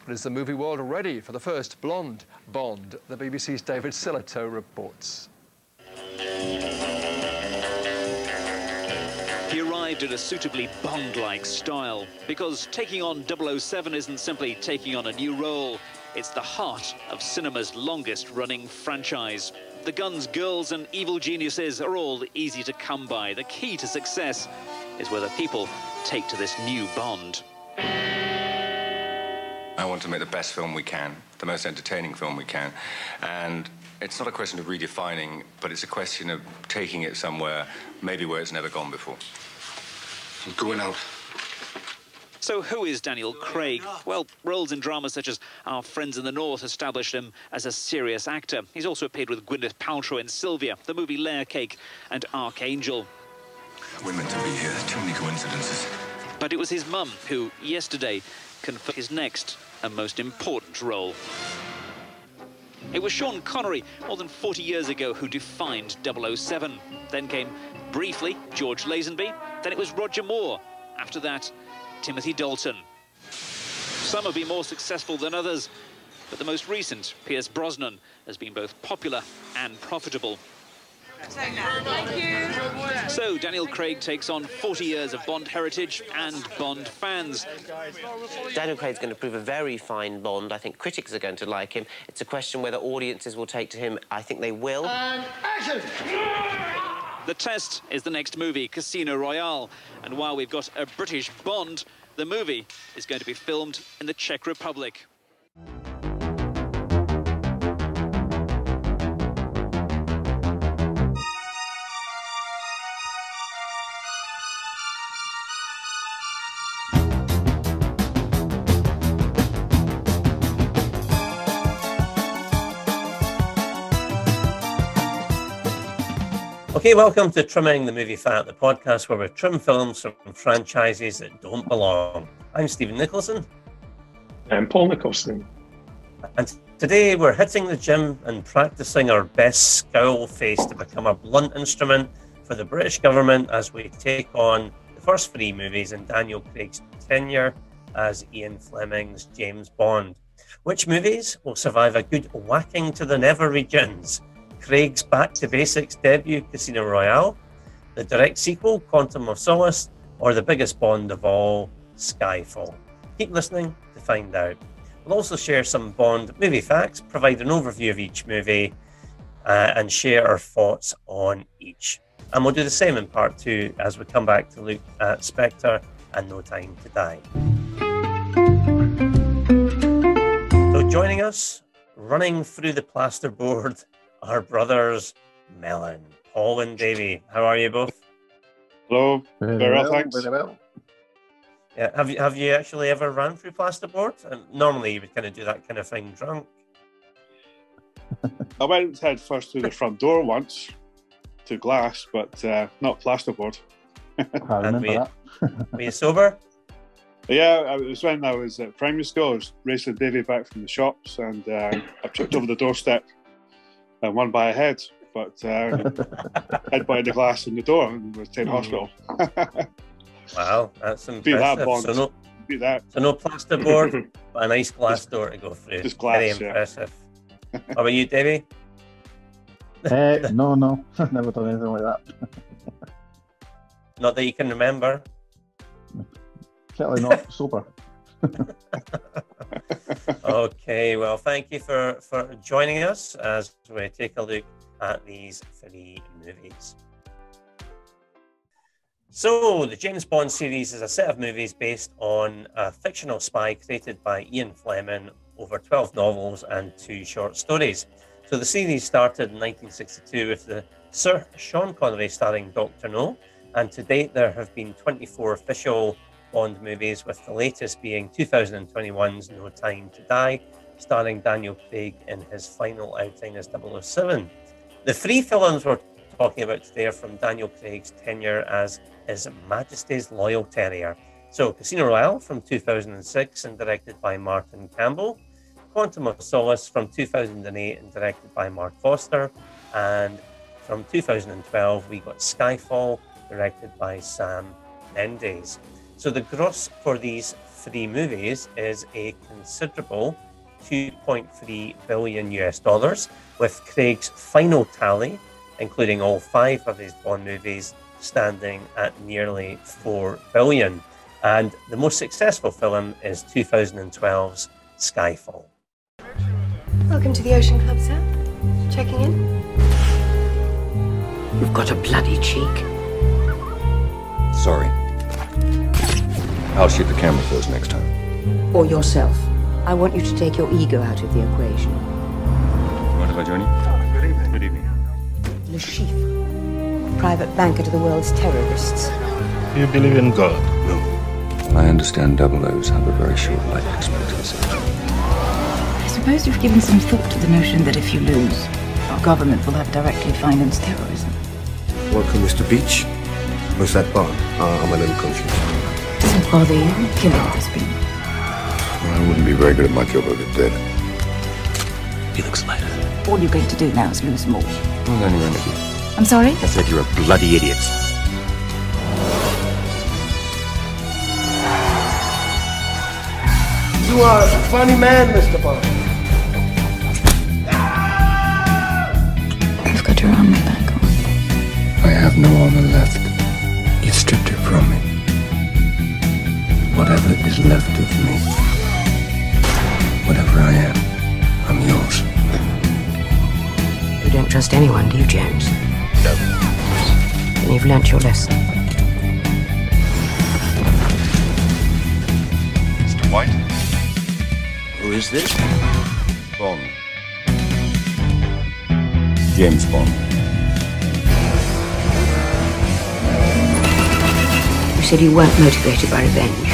But is the movie world ready for the first blonde Bond? The BBC's David Sillito reports. He arrived in a suitably Bond-like style, because taking on 007 isn't simply taking on a new role. It's the heart of cinema's longest-running franchise. The guns, girls and evil geniuses are all easy to come by. The key to success is whether people take to this new Bond. I want to make the best film we can, the most entertaining film we can. And it's not a question of redefining, but it's a question of taking it somewhere, maybe where it's never gone before. I'm going out. So who is Daniel Craig? Well, roles in dramas such as Our Friends in the North established him as a serious actor. He's also appeared with Gwyneth Paltrow in Sylvia, the movie Layer Cake and Archangel. We're meant to be here. Too many coincidences. But it was his mum who, yesterday, confirmed his next and most important role. It was Sean Connery, more than 40 years ago, who defined 007. Then came, briefly, George Lazenby. Then it was Roger Moore. After that, Timothy Dalton. Some have been more successful than others, but the most recent, Pierce Brosnan, has been both popular and profitable. Thank you. So Daniel Craig takes on 40 years of Bond heritage and Bond fans. Daniel Craig's going to prove a very fine Bond. I think critics are going to like him. It's a question whether audiences will take to him. I think they will. And action! The test is the next movie, Casino Royale. And while we've got a British Bond, the movie is going to be filmed in the Czech Republic. Okay, welcome to Trimming the Movie Fat, the podcast where we trim films from franchises that don't belong. I'm Stephen Nicholson. I'm Paul Nicholson. And today we're hitting the gym and practicing our best scowl face to become a blunt instrument for the British government as we take on the first three movies in Daniel Craig's tenure as Ian Fleming's James Bond. Which movies will survive a good whacking to the nether regions? Craig's Back to Basics debut, Casino Royale, the direct sequel, Quantum of Solace, or the biggest Bond of all, Skyfall. Keep listening to find out. We'll also share some Bond movie facts, provide an overview of each movie, and share our thoughts on each. And we'll do the same in part two as we come back to look at Spectre and No Time to Die. So joining us, running through the plasterboard, our brothers Melon, Paul and Davey. How are you both? Hello. Very well, thanks. Very well. Yeah, have you actually ever ran through plasterboard? And normally you would kind of do that kind of thing drunk. I went head first through the front door once to glass, but not plasterboard. I remember that. Were you sober? Yeah, it was when I was at primary school. I was racing Davy back from the shops, and I tripped over the doorstep and won by a head, but head by the glass in the door and was taken to hospital. Wow, that's impressive. Beat that, Bond. Beat that. So no plasterboard, but a nice glass door to go through. Just glass, very impressive. Yeah. How about you, Davey? No, I've never done anything like that. Not that you can remember. Certainly not sober. Okay, well, thank you for joining us as we take a look at these three movies. So, the James Bond series is a set of movies based on a fictional spy created by Ian Fleming over 12 novels and 2 short stories. So, the series started in 1962 with the Sir Sean Connery starring Dr. No, and to date there have been 24 official Bond movies, with the latest being 2021's No Time to Die, starring Daniel Craig in his final outing as 007. The 3 films we're talking about today are from Daniel Craig's tenure as His Majesty's Loyal Terrier. So, Casino Royale from 2006 and directed by Martin Campbell, Quantum of Solace from 2008 and directed by Mark Foster, and from 2012 we got Skyfall, directed by Sam Mendes. So the gross for these 3 movies is a considerable $2.3 billion, with Craig's final tally, including all 5 of his Bond movies, standing at nearly $4 billion. And the most successful film is 2012's Skyfall. Welcome to the Ocean Club, sir. Checking in? You've got a bloody cheek. Sorry. I'll shoot the camera first next time. Or yourself. I want you to take your ego out of the equation. What have I joined you? Good evening. Good evening. Le Chiffre, private banker to the world's terrorists. Do you believe in God? No. I understand double-O's have a very short life expectancy. I suppose you've given some thought to the notion that if you lose, our government will have directly financed terrorism. Welcome, Mr. Beach. Was that Bond? I'm a little confused. Doesn't bother you killing has been? Well, I wouldn't be very good at my job if it did. He looks lighter. All you're going to do now is lose more. Well, then you're an idiot. I'm sorry? I said you're a bloody idiot. You are a funny man, Mr. Bond. You've got your armor back on. I have no armor left. You stripped it from me. Whatever is left of me, whatever I am, I'm yours. You don't trust anyone, do you, James? No. Then you've learnt your lesson. Mr. White? Who is this? Bond. James Bond. You said you weren't motivated by revenge.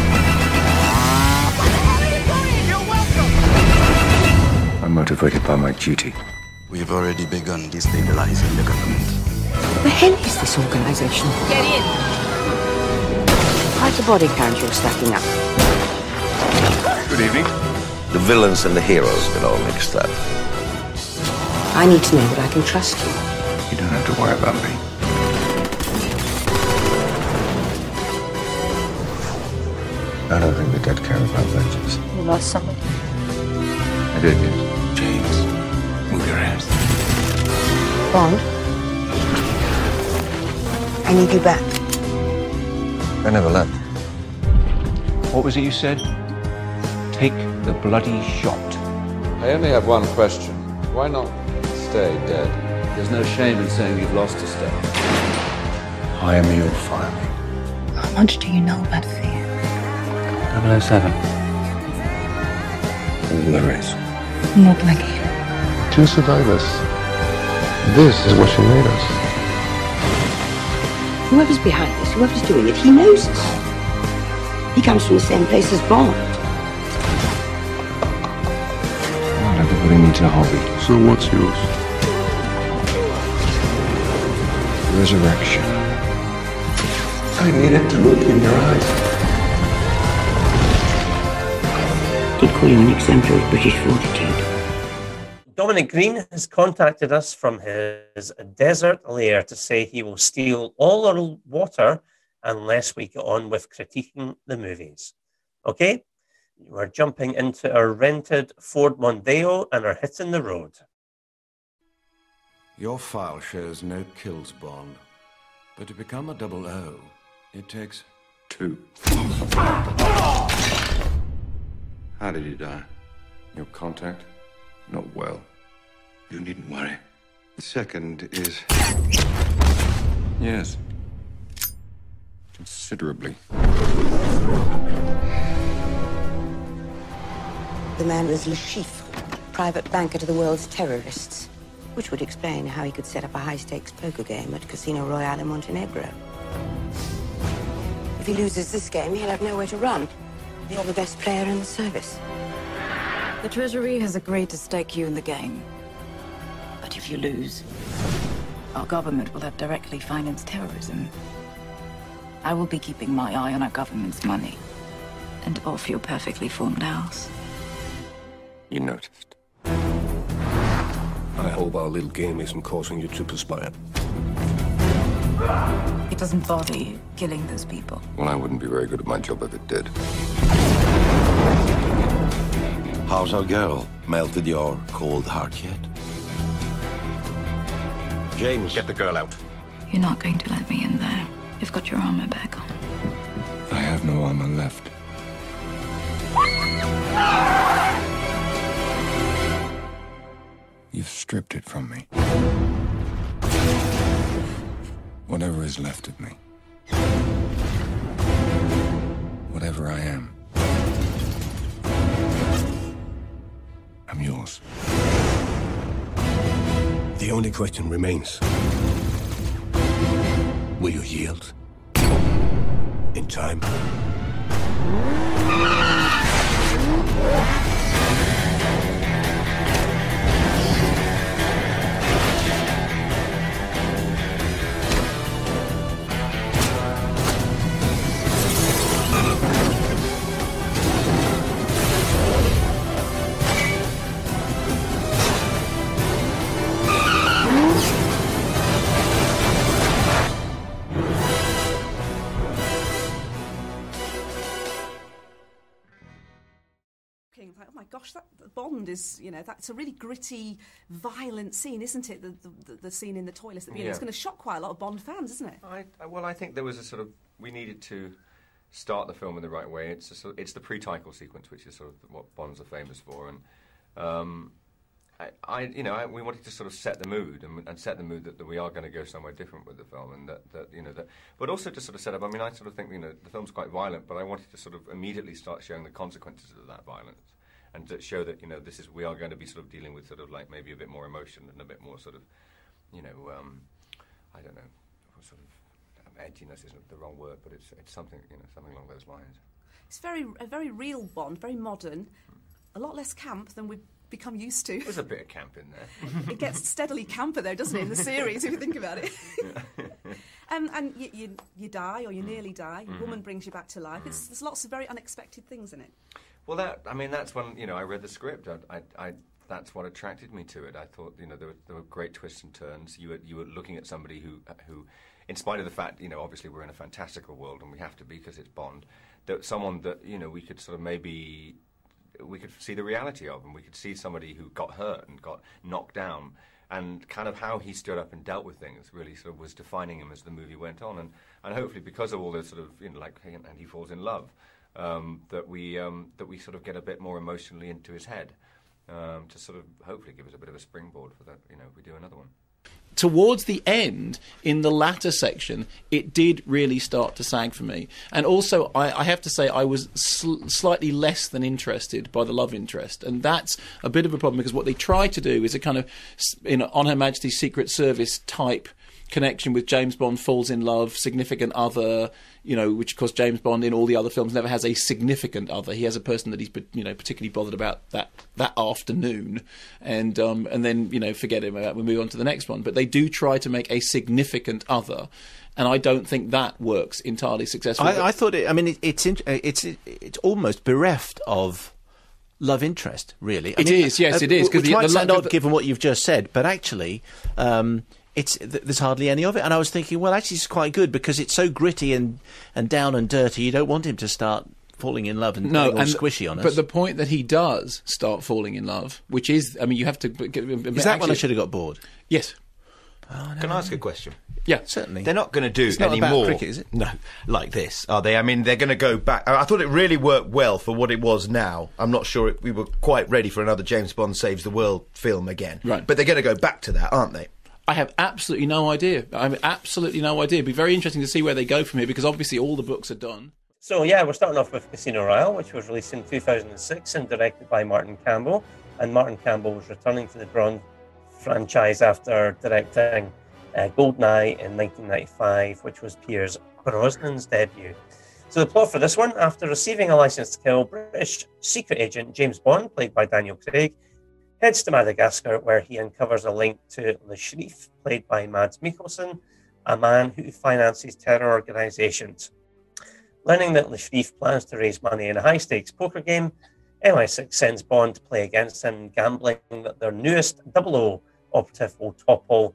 I'm motivated by my duty. We've already begun destabilizing the government. What the hell is this organization? Get in. How's the body count you're stacking up? Good evening. The villains and the heroes get all mixed up. I need to know that I can trust you. You don't have to worry about me. I don't think the dead care about vengeance. You lost someone? I did, yes. James, move your ass. Bond? I need you back. I never left. What was it you said? Take the bloody shot. I only have one question. Why not stay dead? There's no shame in saying you've lost a step. Hire me or fire me. How much do you know about fear? 007. All there is. Not like you. Two survivors. This is what you made us. Whoever's behind this, whoever's doing it, he knows us. He comes from the same place as Bond. Not everybody needs a hobby. So what's yours? Resurrection. I needed to look in your eyes. Did call you an exemplar of British fortitude. Dominic Green has contacted us from his desert lair to say he will steal all our water unless we get on with critiquing the movies. Okay, we're jumping into our rented Ford Mondeo and are hitting the road. Your file shows no kills, Bond. But to become a 00, it takes 2. How did you die? Your contact? Not well. You needn't worry. The second is... Yes. Considerably. The man was Le Chiffre, private banker to the world's terrorists, which would explain how he could set up a high-stakes poker game at Casino Royale in Montenegro. If he loses this game, he'll have nowhere to run. You're the best player in the service. The Treasury has agreed to stake you in the game. But if you lose, our government will have directly financed terrorism. I will be keeping my eye on our government's money and off your perfectly formed house. You noticed. I hope our little game isn't causing you to perspire. It doesn't bother you killing those people. Well, I wouldn't be very good at my job if it did. How's our girl? Melted your cold heart yet? James, get the girl out. You're not going to let me in there. You've got your armor back on. I have no armor left. You've stripped it from me. Whatever is left of me. Whatever I am. I'm yours. The only question remains. Will you yield? In time? Like, oh my gosh, that Bond is, you know, that's a really gritty, violent scene, isn't it? The scene in the toilet. You know, it's going to shock quite a lot of Bond fans, isn't it? Well, I think there was a sort of, we needed to start the film in the right way. It's the pre-title sequence, which is sort of what Bonds are famous for, and we wanted to sort of set the mood and set the mood that we are going to go somewhere different with the film, and but also to sort of set up. I mean, I sort of think the film's quite violent, but I wanted to sort of immediately start showing the consequences of that violence, and to show that we are going to be sort of dealing with sort of like maybe a bit more emotion and a bit more sort of, I don't know, sort of edginess isn't the wrong word, but it's something something along those lines. It's a very real Bond, very modern, a lot less camp than we've become used to. There's a bit of camp in there. It gets steadily camper though, doesn't it, in the series, if you think about it. And you die, or you nearly die. A woman brings you back to life. There's lots of very unexpected things in it. Well, that's when I read the script. That's what attracted me to it. I thought there were great twists and turns. You were looking at somebody who, in spite of the fact obviously we're in a fantastical world and we have to be because it's Bond, that someone that we could sort of maybe. We could see the reality of, and we could see somebody who got hurt and got knocked down, and kind of how he stood up and dealt with things really sort of was defining him as the movie went on, and hopefully because of all the sort of and he falls in love, that we sort of get a bit more emotionally into his head, to sort of hopefully give us a bit of a springboard for that if we do another one. Towards the end, in the latter section, it did really start to sag for me. And also, I have to say, I was slightly less than interested by the love interest. And that's a bit of a problem, because what they try to do is a kind of, on Her Majesty's Secret Service type connection with James Bond falls in love, significant other, which of course James Bond in all the other films never has a significant other. He has a person that he's particularly bothered about that afternoon, and then forget him about. We move on to the next one. But they do try to make a significant other, and I don't think that works entirely successfully. I thought it. I mean, it's almost bereft of love interest, really. It is, yes, it is. Which might sound odd given what you've just said, but actually. There's hardly any of it, and I was thinking, well, actually, it's quite good because it's so gritty and down and dirty. You don't want him to start falling in love and all squishy on us. But the point that he does start falling in love, which is, I mean, you have to. Is that when I should have got bored? Yes. Oh, no, Can I ask a question? Yeah, certainly. They're not going to do it's not any about more. Cricket, is it? No, like this, are they? I mean, they're going to go back. I thought it really worked well for what it was now. I'm not sure we were quite ready for another James Bond Saves the World film again. Right. But they're going to go back to that, aren't they? I have absolutely no idea. It'd be very interesting to see where they go from here, because obviously all the books are done. So yeah, we're starting off with Casino Royale, which was released in 2006 and directed by Martin Campbell. And Martin Campbell was returning to the Bond franchise after directing GoldenEye in 1995, which was Pierce Brosnan's debut. So the plot for this one: after receiving a license to kill, British secret agent James Bond, played by Daniel Craig, heads to Madagascar, where he uncovers a link to Le Chiffre, played by Mads Mikkelsen, a man who finances terror organisations. Learning that Le Chiffre plans to raise money in a high-stakes poker game, MI6 sends Bond to play against him, gambling that their newest 00 operative will topple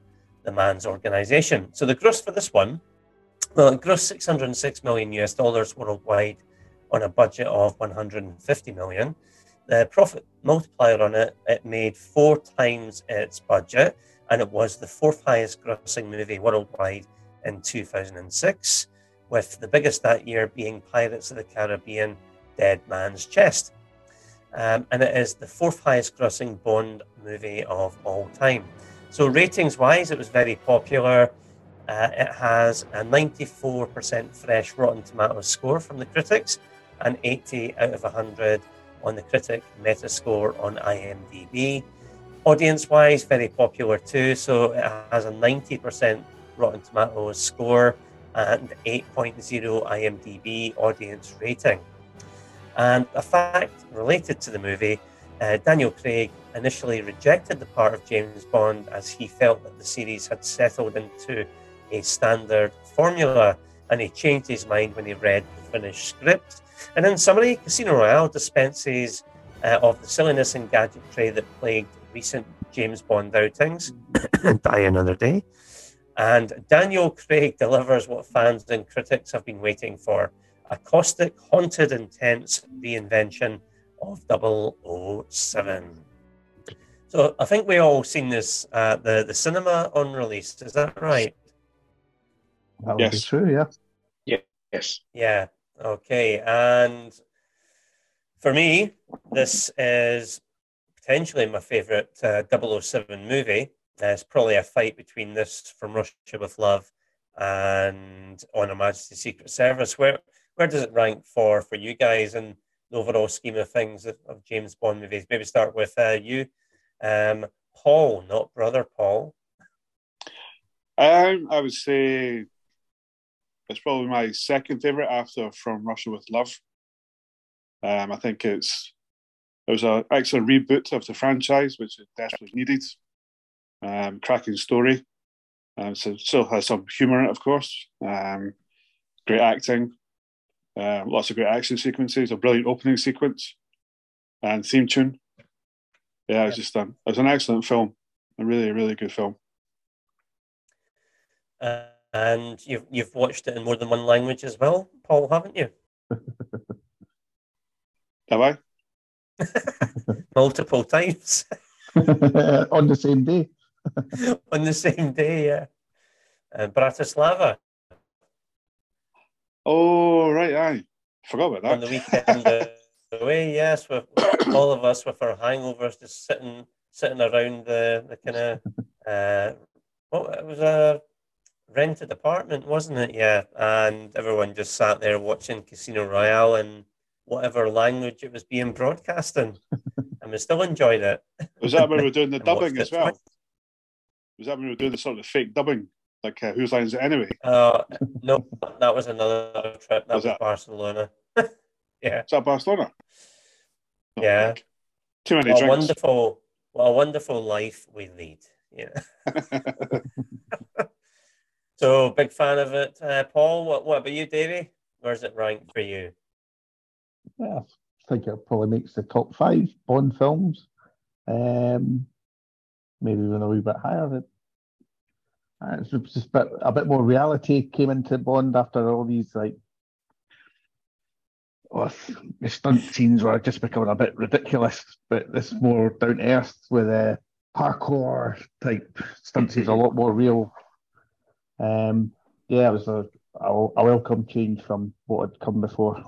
the Man's Organization. So the gross for this one, well, it grossed $606 million worldwide on a budget of $150 million. The profit multiplier on it, it made 4 times its budget, and it was the 4th highest grossing movie worldwide in 2006, with the biggest that year being Pirates of the Caribbean, Dead Man's Chest. And it is the 4th highest grossing Bond movie of all time. So ratings-wise, it was very popular. It has a 94% fresh Rotten Tomatoes score from the critics and 80 out of 100 on the critic Metascore on IMDb. Audience-wise, very popular too. So it has a 90% Rotten Tomatoes score and 8.0 IMDb audience rating. And a fact related to the movie, Daniel Craig initially rejected the part of James Bond as he felt that the series had settled into a standard formula, and he changed his mind when he read the finished script. And in summary, Casino Royale dispenses of the silliness and gadgetry that plagued recent James Bond outings, Die Another Day, and Daniel Craig delivers what fans and critics have been waiting for, a caustic, haunted, intense reinvention of 007. So I think we all seen this at the cinema on release, is that right? That would be true, yeah. Yes. Yeah, okay. And for me, this is potentially my favourite 007 movie. It's probably a fight between this, From Russia with Love, and On Her Majesty's Secret Service. Where does it rank for you guys in the overall scheme of things of James Bond movies? Maybe start with you, Paul, not Brother Paul. I would say it's probably my second favourite after From Russia with Love. I think it was an excellent reboot of the franchise, which it desperately needed. Cracking story. So it still has some humour in it, of course. Great acting. Lots of great action sequences, a brilliant opening sequence, and theme tune. Yeah, it was an excellent film. A really, really good film. And you've watched it in more than one language as well, Paul, haven't you? Have I? Multiple times. On the same day. On the same day, yeah. Bratislava. Oh, right, aye. Forgot about that. On the weekend away, yes, with all of us with our hangovers, just sitting around the kind of it was a rented apartment, wasn't it? Yeah, and everyone just sat there watching Casino Royale in whatever language it was being broadcast in, and we still enjoyed it. Was that when we were doing the dubbing as well? Was that when we were doing the sort of fake dubbing, like Whose Line Is It Anyway? No, that was another trip. That was Barcelona. Yeah. Is that Barcelona? Oh, yeah. Too many drinks. What a wonderful life we lead. Yeah. So, big fan of it. Paul, what about you, Davey? Where's it ranked for you? Yeah, I think it probably makes the top 5 Bond films. Maybe even a wee bit higher. It's just a bit more reality came into Bond after all these the stunt scenes were just becoming a bit ridiculous, but this more down to earth with parkour type stunt scenes, a lot more real. It was a welcome change from what had come before.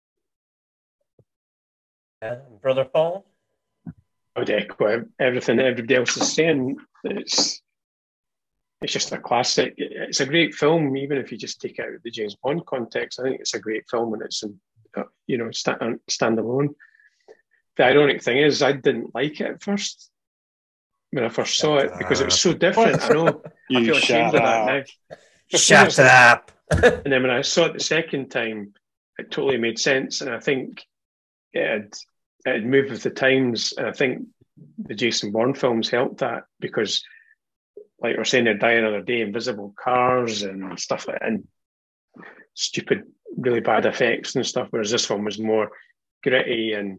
Brother Paul? I would echo everything that everybody else is saying. It's just a classic. It's a great film, even if you just take out the James Bond context. I think it's a great film when it's standalone. The ironic thing is, I didn't like it at first when I first saw it because it was so different. I know. I feel ashamed of that now. Shut up. And then when I saw it the second time, it totally made sense, and I think it had moved with the times. And I think the Jason Bourne films helped that because, like we're saying, Die Another Day, invisible cars and stuff like that, and stupid, really bad effects and stuff. Whereas this one was more gritty and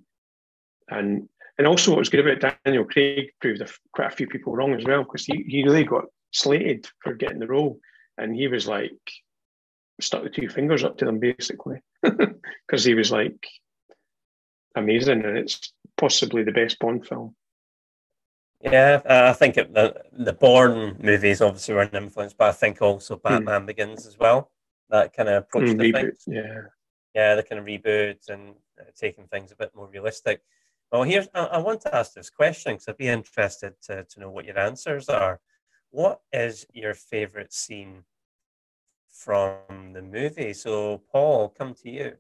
also what was good about Daniel Craig proved quite a few people wrong as well, because he really got slated for getting the role, and he was like stuck the two fingers up to them basically because he was like amazing, and it's possibly the best Bond film. Yeah, I think the Bourne movies obviously were an influence, but I think also Batman Begins as well. That kind of approach to things. Yeah, the kind of reboot and taking things a bit more realistic. Well, here's I want to ask this question because I'd be interested to know what your answers are. What is your favourite scene from the movie? So, Paul, I'll come to you.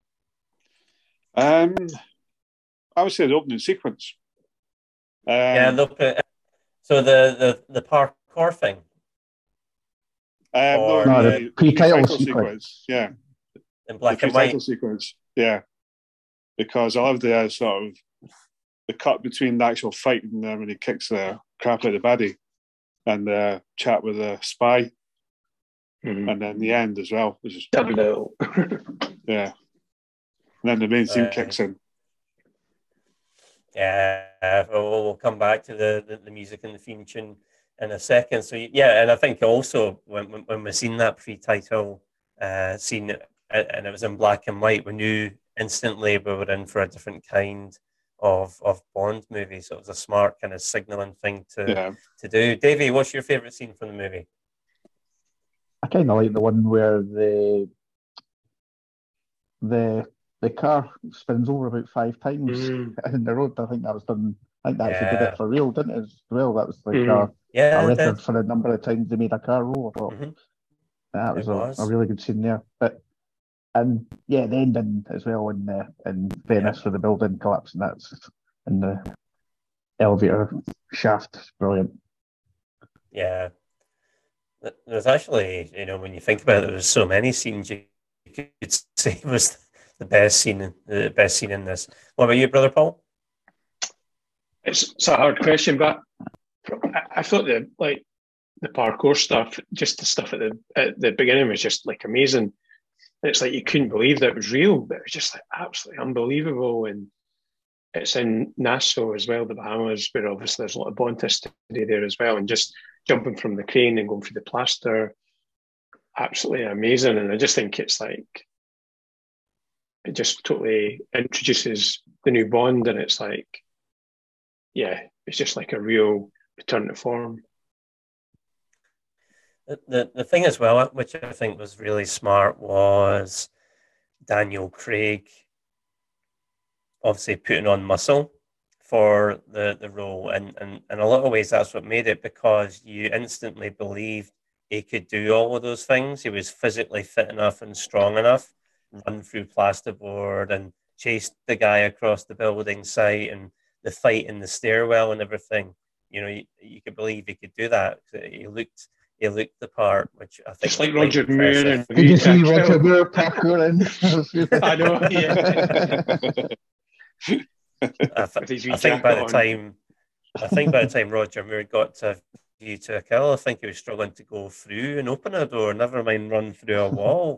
I would say the opening sequence. Yeah, so the parkour thing. No, the pre-title sequence. Yeah, in black and white sequence. Yeah, because I love the sort of the cut between the actual fight and when he kicks the crap out of the baddie, and the chat with the spy, and then the end as well, which is double. Yeah, and then the main theme kicks in. Yeah, we'll come back to the music and the theme tune in a second. So yeah, and I think also when we seen that pre-title scene and it was in black and white, we knew instantly we were in for a different kind of Bond movie. So it was a smart kind of signalling thing to do. Davey, what's your favourite scene from the movie? I kind of like the one where the car spins over about 5 times in the road. I think that was done. I think they actually did it for real, didn't it? As well, that was like a record for the number of times they made a car roll. I thought that was a really good scene there. And the ending as well in Venice for the building collapsing. That's in the elevator shaft. Brilliant. Yeah, there's actually, when you think about it, there's so many scenes you could say was the best scene in this. What about you, brother Paul? It's a hard question, but I thought the parkour stuff, just the stuff at the beginning was just like amazing. It's like you couldn't believe that it was real, but it was just like absolutely unbelievable. And it's in Nassau as well, the Bahamas, where obviously there's a lot of Bond history there as well. And just jumping from the crane and going through the plaster, absolutely amazing. And I just think it's like, it just totally introduces the new Bond, and it's like, it's just like a real return to form. The thing as well, which I think was really smart, was Daniel Craig obviously putting on muscle for the role, and in a lot of ways that's what made it, because you instantly believed he could do all of those things. He was physically fit enough and strong enough, run through plasterboard and chase the guy across the building site, and the fight in the stairwell and everything. You could believe he could do that. He looked the part, which I think just like Roger Moore. Did you see Roger Moore parkouring? I know. I think by the time Roger Moore got to View to a Kill, I think he was struggling to go through and open a door, never mind run through a wall.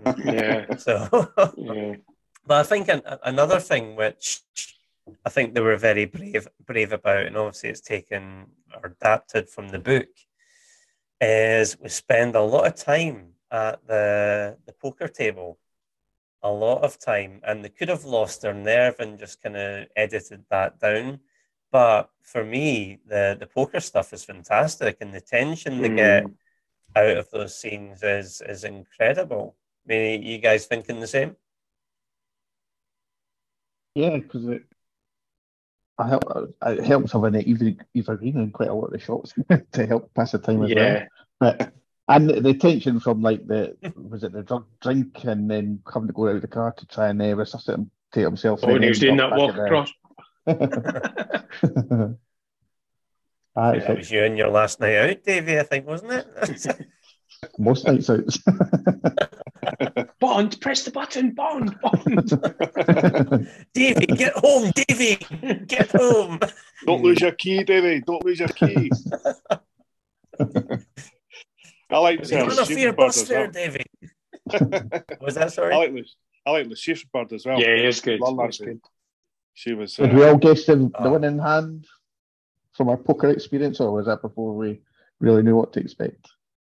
But I think another thing which I think they were very brave about, and obviously it's taken or adapted from the book, is we spend a lot of time at the poker table, a lot of time, and they could have lost their nerve and just kind of edited that down. But for me, the poker stuff is fantastic, and the tension they get out of those scenes is incredible. I mean, you guys thinking the same? Yeah, because it helps having it even in quite a lot of the shots to help pass the time as well. But and the tension from like the drink and then having to go out of the car to try and resuscitate himself. Oh, and he was doing that walk across. That was you in your last night out, Davey, I think, wasn't it? Most nights out. Bond, press the button, Bond. Davey, get home, Davey, get home. Don't lose your key, Davey. Don't lose your key. I like fear bus there, Davey. Was that sorry? I like Lucifer's Bird as well. Yeah, he is good. She was. Did we all guess the one in hand from our poker experience, or was that before we really knew what to expect.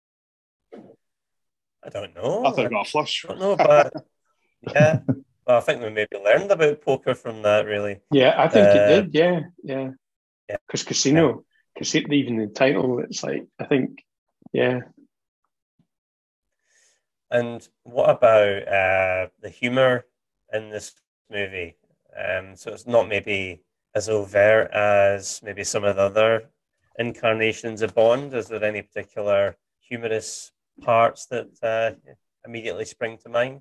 I don't know. I think I got a flush. I don't know, but yeah. Well, I think we maybe learned about poker from that, really. Yeah, I think it did. Yeah. Because Casino, even the title, it's like, I think, yeah. And what about the humour in this movie? So it's not maybe as overt as maybe some of the other incarnations of Bond. Is there any particular humorous parts that immediately spring to mind?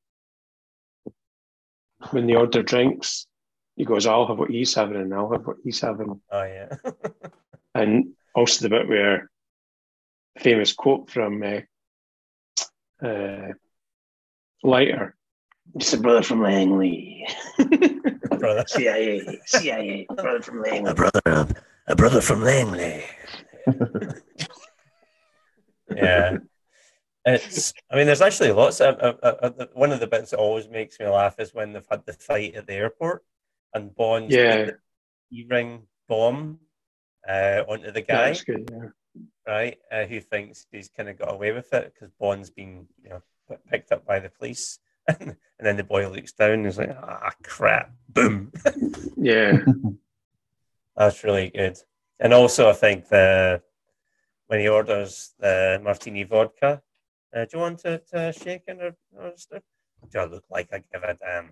When they order drinks, he goes, I'll have what he's having and I'll have what he's having. Oh, yeah. And also the bit where a famous quote from Leiter, just a brother from Langley. Brother. CIA, brother from Langley. A brother from Langley. Yeah. I mean, there's actually lots of, one of the bits that always makes me laugh is when they've had the fight at the airport and Bond's put the E-ring bomb onto the guy, good, right? Who thinks he's kind of got away with it because Bond's been, picked up by the police. And then the boy looks down and is like, crap, boom. Yeah. That's really good. And also, I think when he orders the martini vodka, do you want it shaken or stuff? Do I look like I give a damn?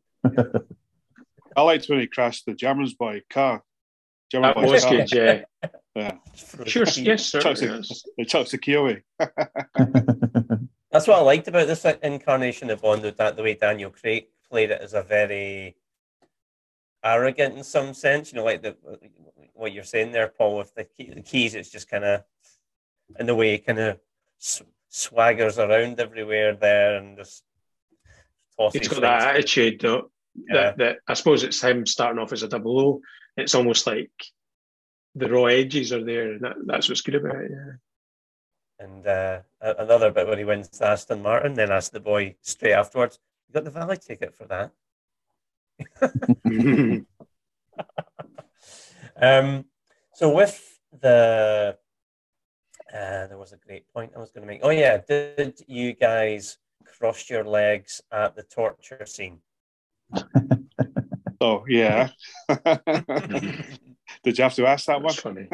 I liked when he crashed the Jammer's Boy car. That was good, yeah. Yeah. Sure, yes, sir. It chucks the key away. That's what I liked about this incarnation of Bond, that the way Daniel Craig played it as a very arrogant in some sense, like what you're saying there, Paul, with the keys, it's just kind of, in the way he kind of swaggers around everywhere there and just tosses. He's got that attitude, though, that I suppose it's him starting off as a 00. It's almost like the raw edges are there, and that's what's good about it, yeah. And another bit where he wins to Aston Martin, then asks the boy straight afterwards, "You got the valet ticket for that?" So with the there was a great point I was going to make. Oh yeah, did you guys cross your legs at the torture scene? Oh yeah. Did you have to ask that one? Funny.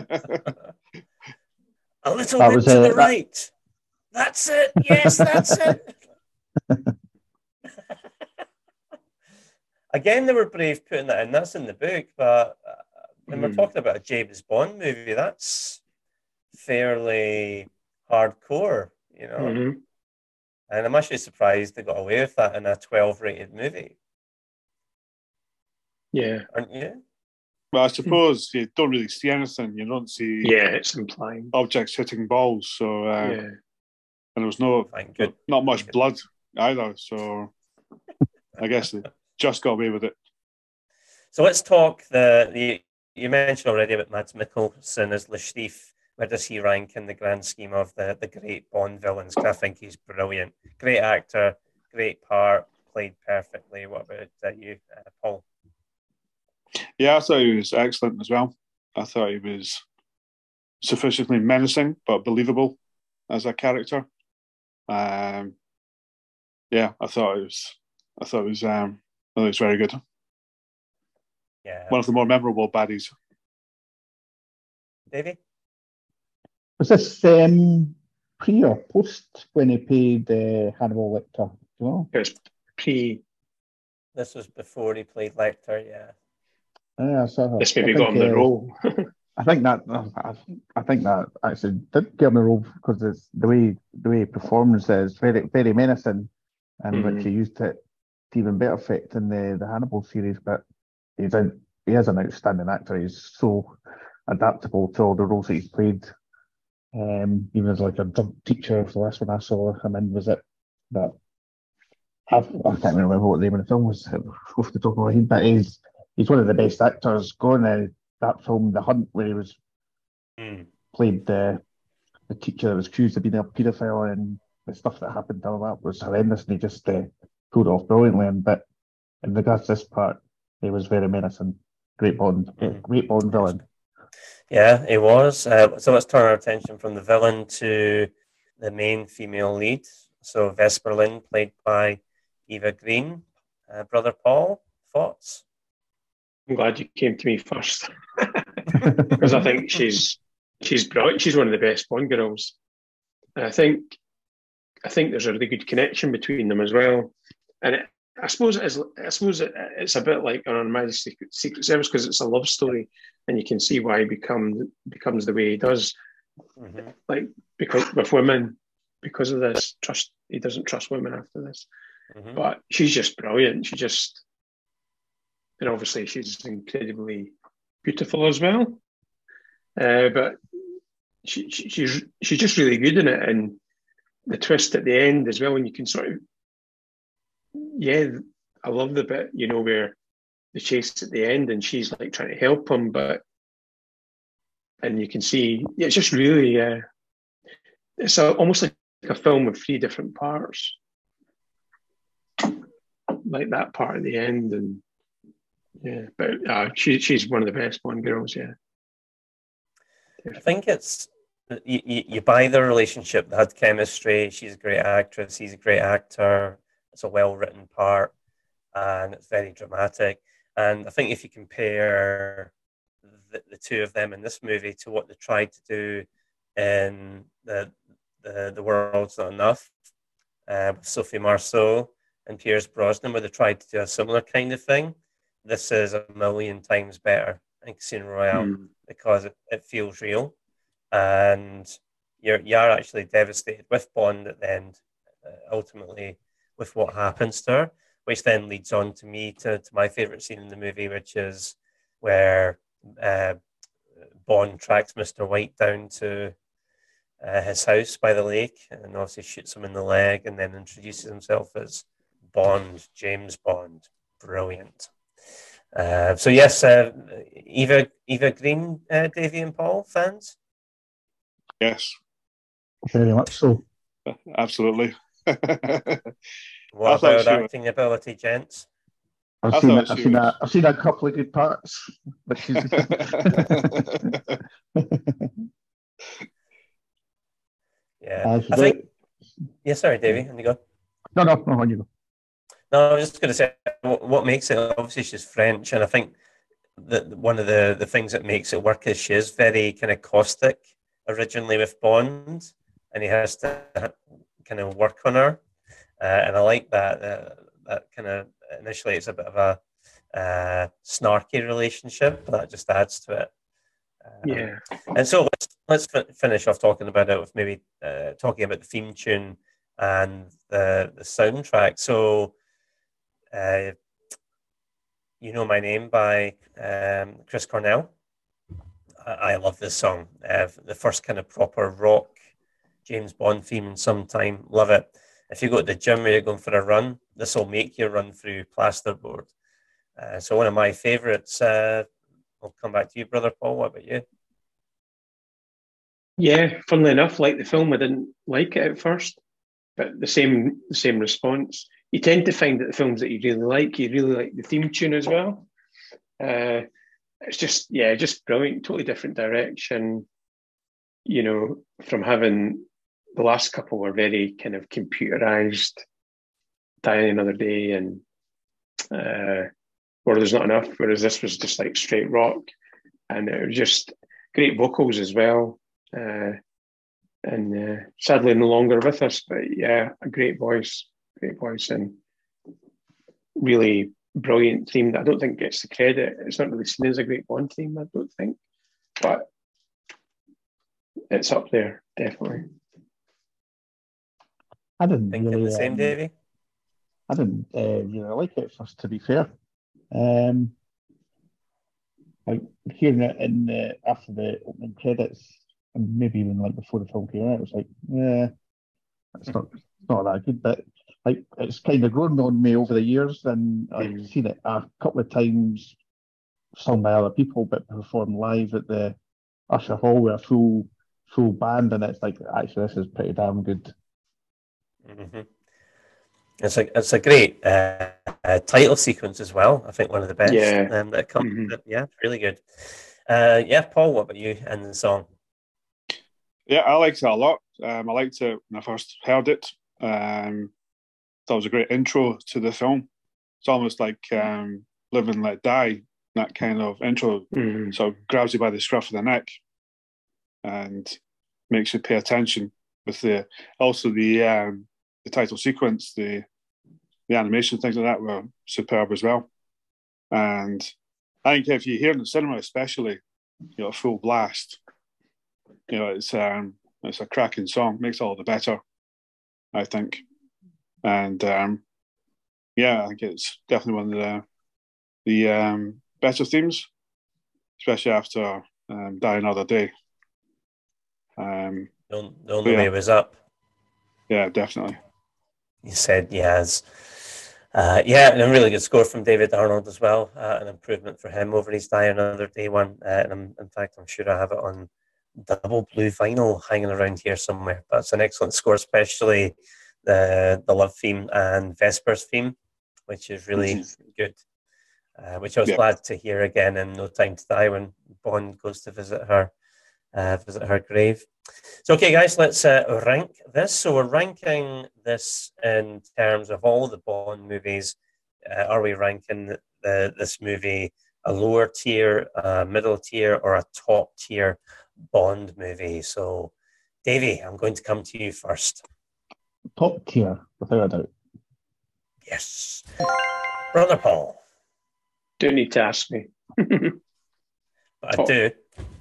A little bit to the right. That's it. Yes, that's it. Again, they were brave putting that in. That's in the book, but when we're talking about a James Bond movie, that's fairly hardcore, And I'm actually surprised they got away with that in a 12-rated movie. Yeah. Aren't you? Well, I suppose you don't really see anything. You don't see it's implying objects hitting balls. So, and there was not much blood either. So, I guess they just got away with it. So let's talk. You mentioned already about Mads Mikkelsen as Le Chiffre. Where does he rank in the grand scheme of the great Bond villains? I think he's brilliant. Great actor, great part, played perfectly. What about you, Paul? Yeah, I thought he was excellent as well. I thought he was sufficiently menacing but believable as a character. I thought it was very good. Yeah, one of the more memorable baddies. Davey, was this pre or post when he played Hannibal Lecter? It was pre. This was before he played Lecter. Yeah. This maybe got him the role. I think that actually did get him the role because it's the way he performs is very, very menacing, and which he used it to even better effect in the Hannibal series. But he is an outstanding actor. He's so adaptable to all the roles that he's played. Even as like a drug teacher, the last one I saw him in was it. But I can't remember what the name of the film was off the top of my head. But he's one of the best actors going. That film, The Hunt, where he was played the teacher that was accused of being a paedophile, and the stuff that happened to him, that was horrendous, and he just pulled it off brilliantly. But in regards to this part, he was very menacing. Great Bond villain. Yeah, it was. So let's turn our attention from the villain to the main female lead. So Vesper Lynd, played by Eva Green. Brother Paul, thoughts? I'm glad you came to me first because I think she's brilliant. She's one of the best Bond girls, and I think there's a really good connection between them as well. And I suppose it's a bit like on My Secret Service because it's a love story, and you can see why he becomes the way he does. Mm-hmm. Like because with women, because of this trust, he doesn't trust women after this. Mm-hmm. But she's just brilliant. And obviously she's incredibly beautiful as well. But she's just really good in it, and the twist at the end as well. And you can sort of, I love the bit where the chase at the end, and she's like trying to help him, and you can see it's just really it's almost like a film with three different parts, like that part at the end, and but she's one of the best Bond girls. Yeah, I think it's you buy the relationship. They had chemistry. She's a great actress. He's a great actor. It's a well-written part, and it's very dramatic. And I think if you compare the two of them in this movie to what they tried to do in the World's Not Enough, with Sophie Marceau and Pierce Brosnan, where they tried to do a similar kind of thing, this is a million times better in Casino Royale because it feels real, and you're actually devastated with Bond at the end, ultimately with what happens to her, which then leads on to my favourite scene in the movie, which is where Bond tracks Mr. White down to his house by the lake, and obviously shoots him in the leg, and then introduces himself as Bond, James Bond. Brilliant. So yes, Eva Green, Davey and Paul, fans? Yes. Very much so. Absolutely. What about acting ability, gents? I've seen a couple of good parts, but she's yeah. I think. Yeah, sorry, Davey, and you go. No, on you go. No, I was just going to say what makes it. Obviously, she's French, and I think that one of the things that makes it work is she is very kind of caustic originally with Bond, and he has to kind of work on her, and I like that. That kind of initially it's a bit of a snarky relationship, but that just adds to it. Yeah. And so let's finish off talking about it with maybe talking about the theme tune and the soundtrack. So, You Know My Name by Chris Cornell. I love this song. The first kind of proper rock James Bond theme in some time. Love it. If you go to the gym or you're going for a run, this will make you run through plasterboard. So one of my favourites. I'll come back to you, Brother Paul. What about you? Yeah, funnily enough, like the film, I didn't like it at first, but the same response. You tend to find that the films that you really like the theme tune as well. It's just brilliant, totally different direction. From having the last couple were very kind of computerized, Die Another Day and Or There's Not Enough, whereas this was just like straight rock, and it was just great vocals as well. And sadly no longer with us, but yeah, a great voice, and really brilliant theme that I don't think gets the credit. It's not really seen as a great Bond theme, I don't think, but it's up there, definitely. I didn't think really the same, Davey. I didn't really like it first, to be fair. Like hearing it in after the opening credits, and maybe even like before the film came out, it was like, yeah, it's not that good. But like it's kind of grown on me over the years, and I've seen it a couple of times, sung by other people, but performed live at the Usher Hall with a full band, and it's like actually this is pretty damn good. Mm-hmm. It's a great title sequence as well. I think one of the best that comes. Mm-hmm. Yeah, really good. Yeah, Paul, what about you and the song? Yeah, I liked it a lot. I liked it when I first heard it. That was a great intro to the film. It's almost like Live and Let Die, that kind of intro. Sort of grabs you by the scruff of the neck and makes you pay attention. With the title sequence, the animation, things like that were superb as well. And I think if you hear it in the cinema, especially, a full blast, it's a cracking song. Makes it all the better, I think. And I think it's definitely one of the better themes, especially after Die Another Day. The only way was up. Yeah, definitely. You said yes. And a really good score from David Arnold as well. An improvement for him over his Die Another Day one. And in fact, I'm sure I have it on double blue vinyl hanging around here somewhere. But it's an excellent score, especially the love theme and Vesper's theme, which is really good. Which I was glad to hear again in No Time to Die when Bond goes to visit her grave. So, okay, guys, let's rank this. So we're ranking this in terms of all the Bond movies. Are we ranking this movie a lower tier, a middle tier, or a top tier Bond movie? So, Davey, I'm going to come to you first. Top tier, without a doubt. Yes. Brother Paul. Don't need to ask me. I do.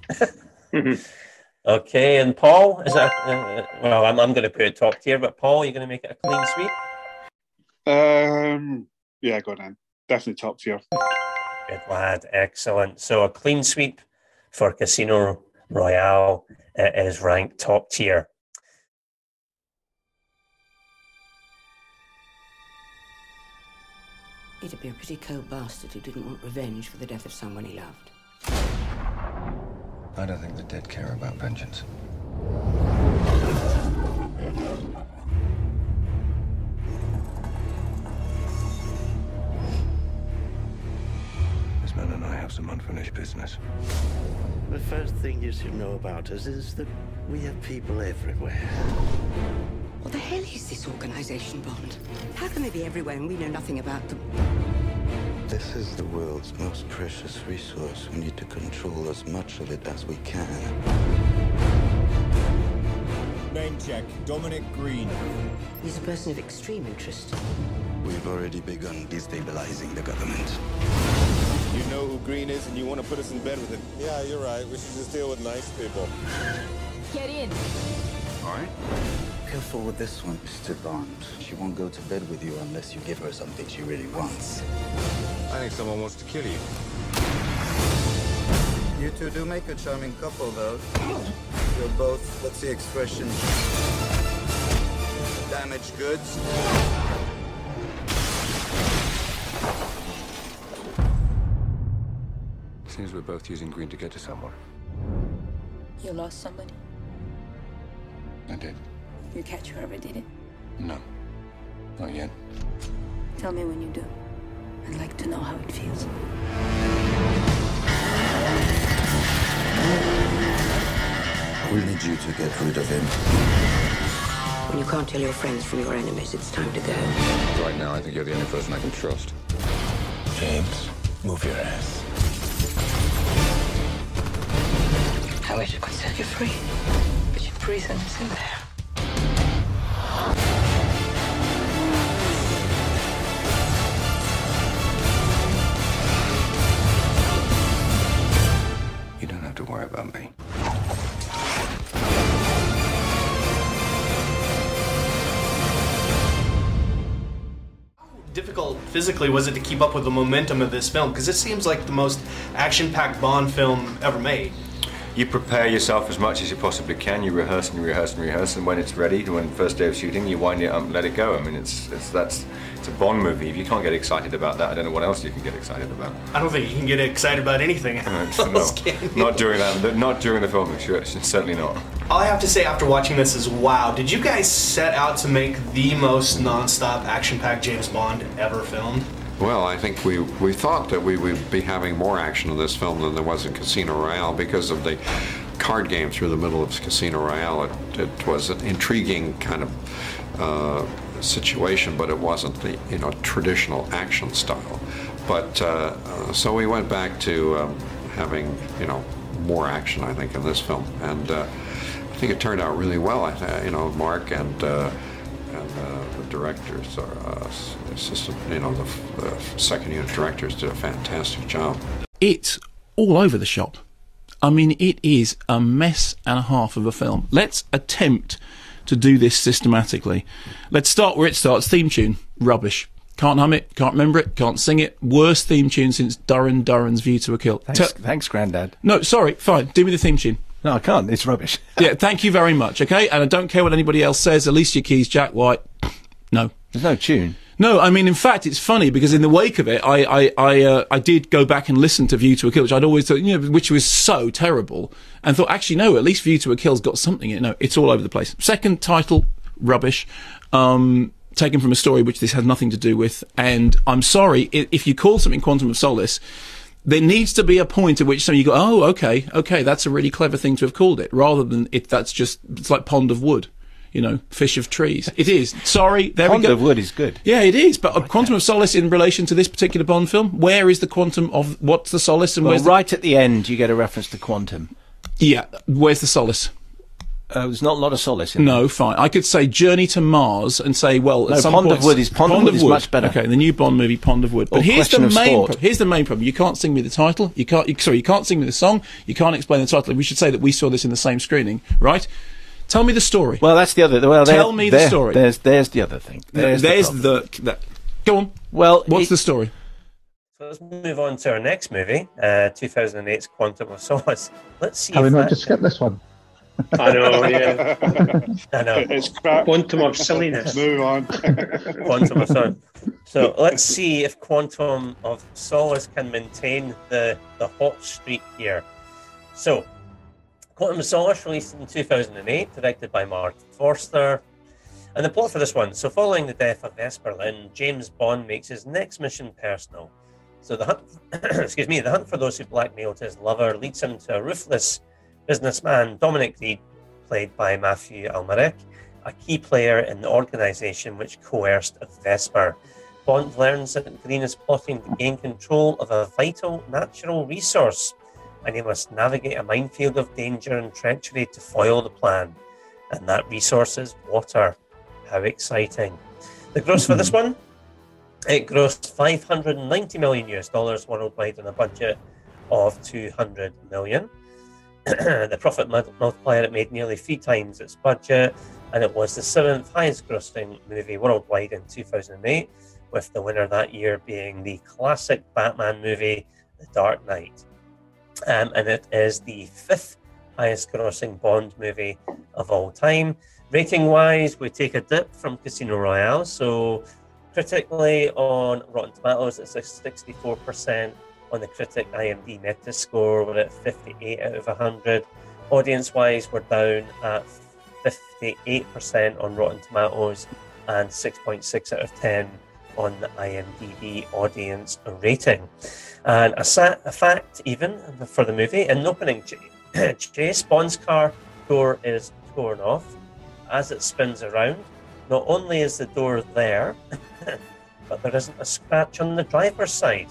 Okay, and Paul, is that? Well, I'm going to put it top tier, but Paul, you're going to make it a clean sweep? Yeah, go on then. Definitely top tier. Good lad, excellent. So a clean sweep for Casino Royale is ranked top tier. He'd be a pretty cold bastard who didn't want revenge for the death of someone he loved. I don't think the dead care about vengeance. This man and I have some unfinished business. The first thing you should know about us is that we have people everywhere. What the hell is this organization, Bond? How can they be everywhere and we know nothing about them? This is the world's most precious resource. We need to control as much of it as we can. Name check. Dominic Green. He's a person of extreme interest. We've already begun destabilizing the government. You know who Green is and you want to put us in bed with him. Yeah, you're right. We should just deal with nice people. Get in. All right. Careful with this one, Mr. Bond. She won't go to bed with you unless you give her something she really wants. I think someone wants to kill you. You two do make a charming couple, though. You're both, what's the expression? Damaged goods. Seems we're both using Green to get to somewhere. You lost somebody? I did. You catch whoever did it? No. Not yet. Tell me when you do. I'd like to know how it feels. We'll need you to get rid of him. When you can't tell your friends from your enemies, it's time to go. Right now, I think you're the only person I can trust. James, move your ass. I wish I could set you free, but your prison is in there. You don't have to worry about me. Difficult physically was it to keep up with the momentum of this film? Because it seems like the most action-packed Bond film ever made. You prepare yourself as much as you possibly can. You rehearse and rehearse and rehearse, and when it's ready, when the first day of shooting, you wind it up and let it go. I mean, it's a Bond movie. If you can't get excited about that, I don't know what else you can get excited about. I don't think you can get excited about anything else, not during that. Not during the filming. Sure, certainly not. All I have to say after watching this is, wow, did you guys set out to make the most non-stop action-packed James Bond ever filmed? Well, I think we thought that we would be having more action in this film than there was in Casino Royale because of the card game through the middle of Casino Royale. It was an intriguing kind of situation, but it wasn't the traditional action style. But so we went back to having more action, I think, in this film, and I think it turned out really well. Mark and the directors, assistant, the second unit directors did a fantastic job. It's all over the shop. I mean, it is a mess and a half of a film. Let's attempt to do this systematically. Let's start where it starts. Theme tune, rubbish. Can't hum it, can't remember it, can't sing it. Worst theme tune since Duran Duran's View to a Kill. Thanks, Grandad. No, sorry, fine. Do me the theme tune. No, I can't. It's rubbish. Yeah, thank you very much, okay? And I don't care what anybody else says. Alicia Keys, Jack White. No. There's no tune. No, I mean, in fact, it's funny because in the wake of it, I did go back and listen to View to a Kill, which I'd always thought, which was so terrible, and thought, actually, no, at least View to a Kill's got something in it. No, it's all over the place. Second title, rubbish. Taken from a story which this has nothing to do with, and I'm sorry, if you call something Quantum of Solace, there needs to be a point at which you go, oh, okay, that's a really clever thing to have called it, rather than it's like Pond of Wood. Fish of trees. It is. Sorry, there we go. Pond of Wood is good. Yeah, it is. But Quantum of Solace in relation to this particular Bond film, where is the quantum of what's the solace and where's right at the end you get a reference to quantum. Yeah, where's the solace? There's not a lot of solace in No, fine. I could say Journey to Mars and say, well, at some Pond point... of Wood is much better. Okay, the new Bond movie, Pond of Wood. But here's the main problem. You can't sing me the title. You can't sing me the song. You can't explain the title. We should say that we saw this in the same screening, right? Tell me the story. Well, that's the other... Tell me the story. There's the other thing. There's the Go on. Well, what's the story? So let's move on to our next movie, 2008's Quantum of Solace. Let's see. Have we not just skipped this one? I know, yeah. I know. It's crap. Quantum of silliness. Move on. Quantum of Solace. So let's see if Quantum of Solace can maintain the hot streak here. So, Quantum of Solace, released in 2008, directed by Mark Forster. And the plot for this one: so following the death of Vesper Lynd, James Bond makes his next mission personal. So the hunt, the hunt for those who blackmailed his lover leads him to a ruthless businessman, Dominic Reed, played by Matthew Almeric, a key player in the organisation which coerced Vesper. Bond learns that Green is plotting to gain control of a vital natural resource, and he must navigate a minefield of danger and treachery to foil the plan. And that resource is water. How exciting. The gross for this one? It grossed $590 million worldwide on a budget of $200 million. The profit multiplier, it made nearly 3 times its budget, and it was the 7th highest grossing movie worldwide in 2008, with the winner that year being the classic Batman movie, The Dark Knight. And it is the 5th highest grossing Bond movie of all time. Rating wise, we take a dip from Casino Royale. So critically on Rotten Tomatoes, it's a 64%. On the critic IMDb Metascore, we're at 58 out of 100. Audience wise, we're down at 58% on Rotten Tomatoes and 6.6 out of 10 on the IMDb audience rating. And a fact even for the movie: in the opening chase, Bond's car door is torn off. As it spins around, not only is the door there, but there isn't a scratch on the driver's side.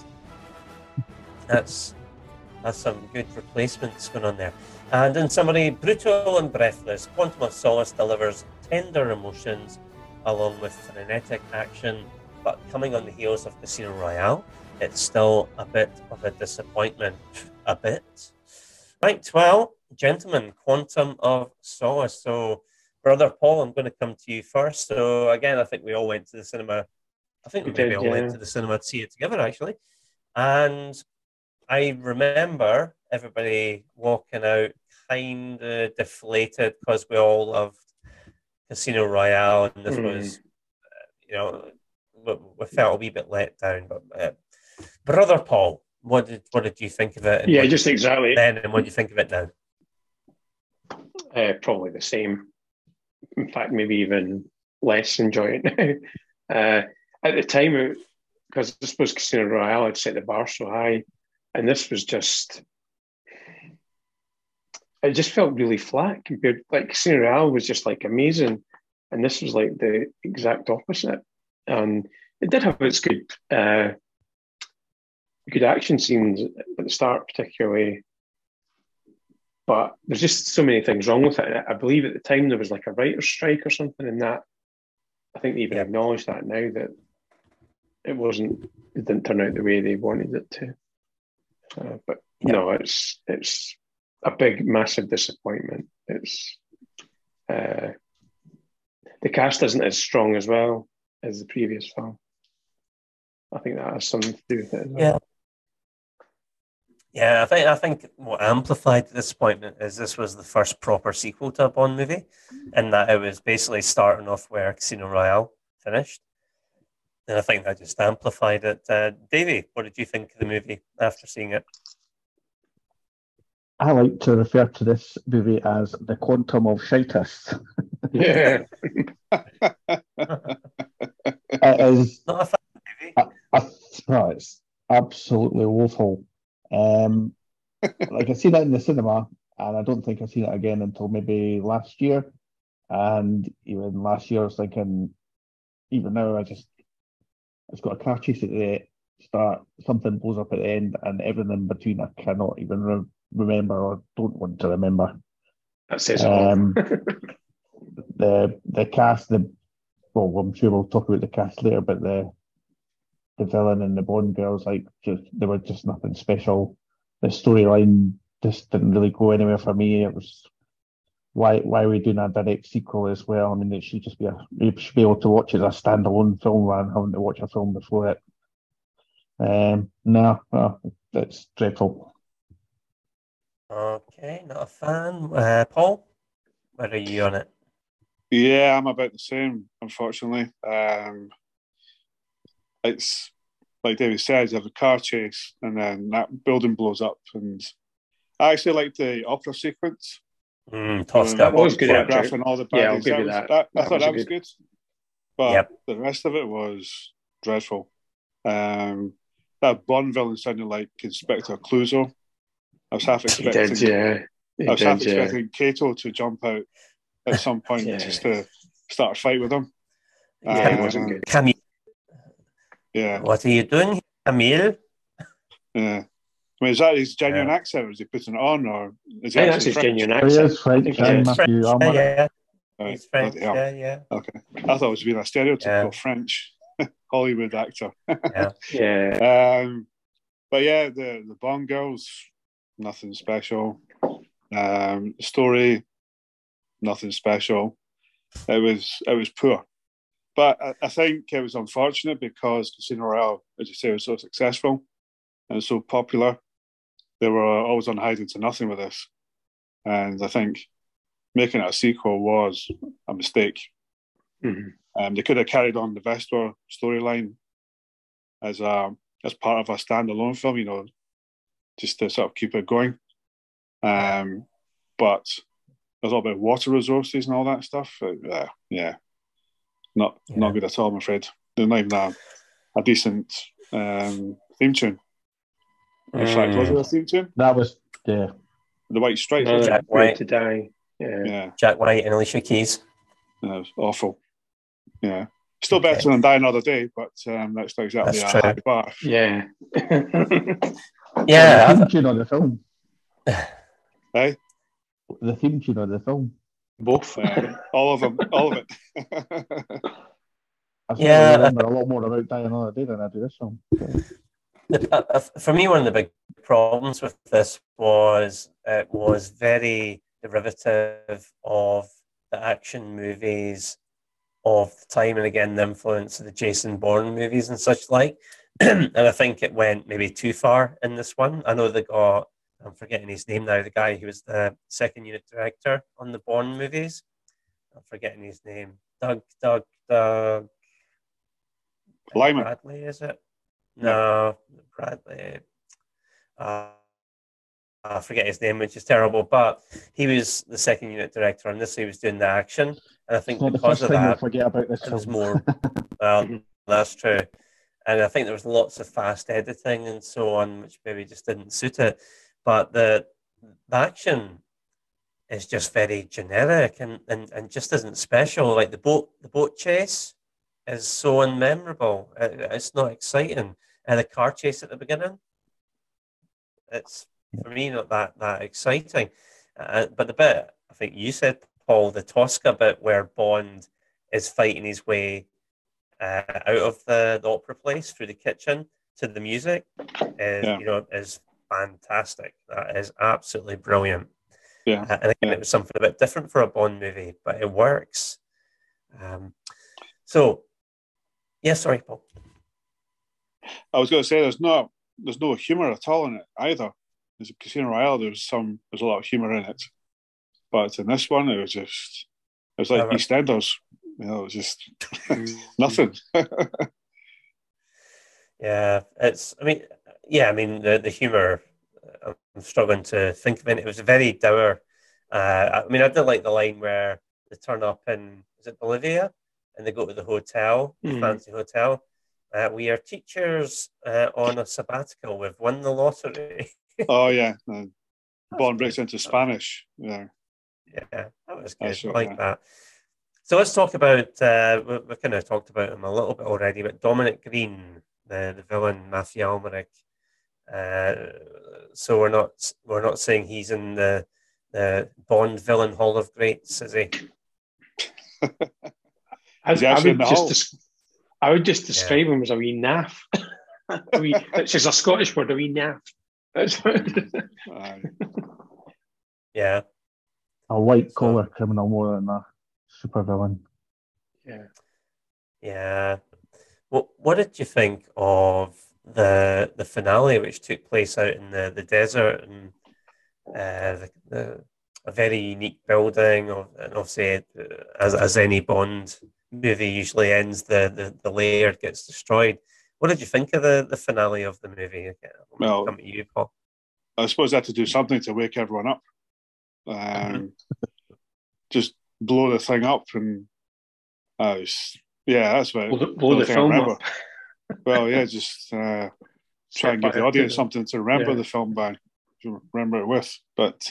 That's some good replacements going on there. And in summary, brutal and breathless, Quantum of Solace delivers tender emotions along with frenetic action, but coming on the heels of Casino Royale, it's still a bit of a disappointment. A bit. Right, well, gentlemen, Quantum of Solace. So, Brother Paul, I'm going to come to you first. So, again, I think we all went to the cinema. I think we maybe all went to the cinema to see it together, actually. And I remember everybody walking out kind of deflated because we all loved Casino Royale, and this was, we felt a wee bit let down. But Brother Paul, what did you think of it? Yeah, just exactly. Then, and what do you think of it now? Probably the same. In fact, maybe even less enjoying it. At the time, because I suppose Casino Royale had set the bar so high, and this was just. It just felt really flat compared. Like Casino Royale was just like amazing, and this was like the exact opposite. And it did have its good action scenes at the start, particularly. But there's just so many things wrong with it. I believe at the time there was like a writer's strike or something, and that I think they even acknowledge that now, that it didn't turn out the way they wanted it to. But no, it's a big, massive disappointment. It's the cast isn't as strong as well as the previous film. I think that has something to do with it as well. Yeah, I think what amplified the disappointment is this was the first proper sequel to a Bond movie, and that it was basically starting off where Casino Royale finished. And I think that just amplified it. Davey, what did you think of the movie after seeing it? I like to refer to this movie as the Quantum of Shitus. Yeah. It is. Not a fan, Davey. It's absolutely woeful. Like I seen it in the cinema, and I don't think I've seen it again until maybe last year. And even last year, I was thinking, even now, it's got a car chase at the start, something blows up at the end, and everything in between I cannot even remember or don't want to remember. That says all. The cast, well, I'm sure we'll talk about the cast later, but the villain and the Bond girls, they were just nothing special. The storyline just didn't really go anywhere for me. It was why are we doing a direct sequel as well? I mean, it should just be you should be able to watch it as a standalone film rather than having to watch a film before it. No, it's dreadful. Okay, not a fan. Paul, where are you on it? Yeah, I'm about the same, unfortunately. It's like David says, you have a car chase and then that building blows up. And I actually like the opera sequence. That was good. Photographing all the baddies. Yeah, I'll give you that. I thought that was good. But the rest of it was dreadful. That Bond villain sounded like Inspector Clouseau. I was half expecting Kato to jump out at some point just to start a fight with him. It wasn't good. Camille. Yeah. What are you doing, Camille? Yeah. I mean, is that his genuine accent, or is he putting it on, or is he that's his genuine accent? He is French, He's French, Right, yeah. Okay. I thought it was being a stereotypical French Hollywood actor. Yeah. But yeah, the Bond girls, nothing special. The story, nothing special. It was poor. But I think it was unfortunate because Casino Royale, as you say, was so successful and so popular. They were always on hiding to nothing with this. And I think making it a sequel was a mistake. Mm-hmm. They could have carried on the Vestor storyline as part of a standalone film, just to sort of keep it going. But there's all about water resources and all that stuff. Not good at all, I'm afraid. There's not even a decent theme tune. In fact, was it a theme tune? That was, The White Stripes. Jack White to Die. Yeah. Jack White and Alicia Keys. It was awful. Yeah. Still better than Die Another Day, but that's not exactly a high bar. Yeah. The theme tune of the film. Hey? The theme tune of the film. Both. All of them. All of it. I remember a lot more about Die Another Day than I do this film. For me, one of the big problems with this was it was very derivative of the action movies of the time, and again the influence of the Jason Bourne movies and such like. And I think it went maybe too far in this one. I know they got, I'm forgetting his name now, the guy who was the second unit director on the Bourne movies. I'm forgetting his name. Doug Lyman. Bradley, is it? No, Bradley. I forget his name, which is terrible, but he was the second unit director on this. He was doing the action, and I think because of that, forget about this it was more. Well, that's true. And I think there was lots of fast editing and so on, which maybe just didn't suit it. But the action is just very generic and just isn't special. Like the boat chase is so unmemorable. It's not exciting. And the car chase at the beginning, it's for me not that exciting. But the bit I think you said, Paul, the Tosca bit where Bond is fighting his way out of the opera place through the kitchen to the music is fantastic. That is absolutely brilliant. Yeah. And again, it was something a bit different for a Bond movie, but it works. Sorry, Paul. I was going to say there's no humour at all in it either. There's a Casino Royale. There's a lot of humour in it, but in this one, it was like EastEnders. It was just nothing. Yeah, the humour. I'm struggling to think of it. It was very dour. I did like the line where they turn up in, is it Bolivia? And they go to the hotel, the fancy hotel. We are teachers on a sabbatical. We've won the lottery. Oh, yeah. Bond breaks into Spanish. Yeah. Yeah, that was good. I like that. So let's talk about, we've kind of talked about him a little bit already, but Dominic Green, the villain, Matthew Almeric. So we're not saying he's in the Bond villain Hall of Greats, is he? I would just describe him as a wee naff. It's just a Scottish word, a wee naff. Yeah. A white collar criminal more than a super villain. Yeah. Yeah. What did you think of the finale, which took place out in the desert, and a very unique building, and obviously, as any Bond movie usually ends, the lair gets destroyed. What did you think of the finale of the movie? Well, come to you, Paul. I suppose they had to do something to wake everyone up. Just blow the thing up, and that's what blow the film up. Well, yeah, just try and give the audience something to remember the film by, to remember it with. But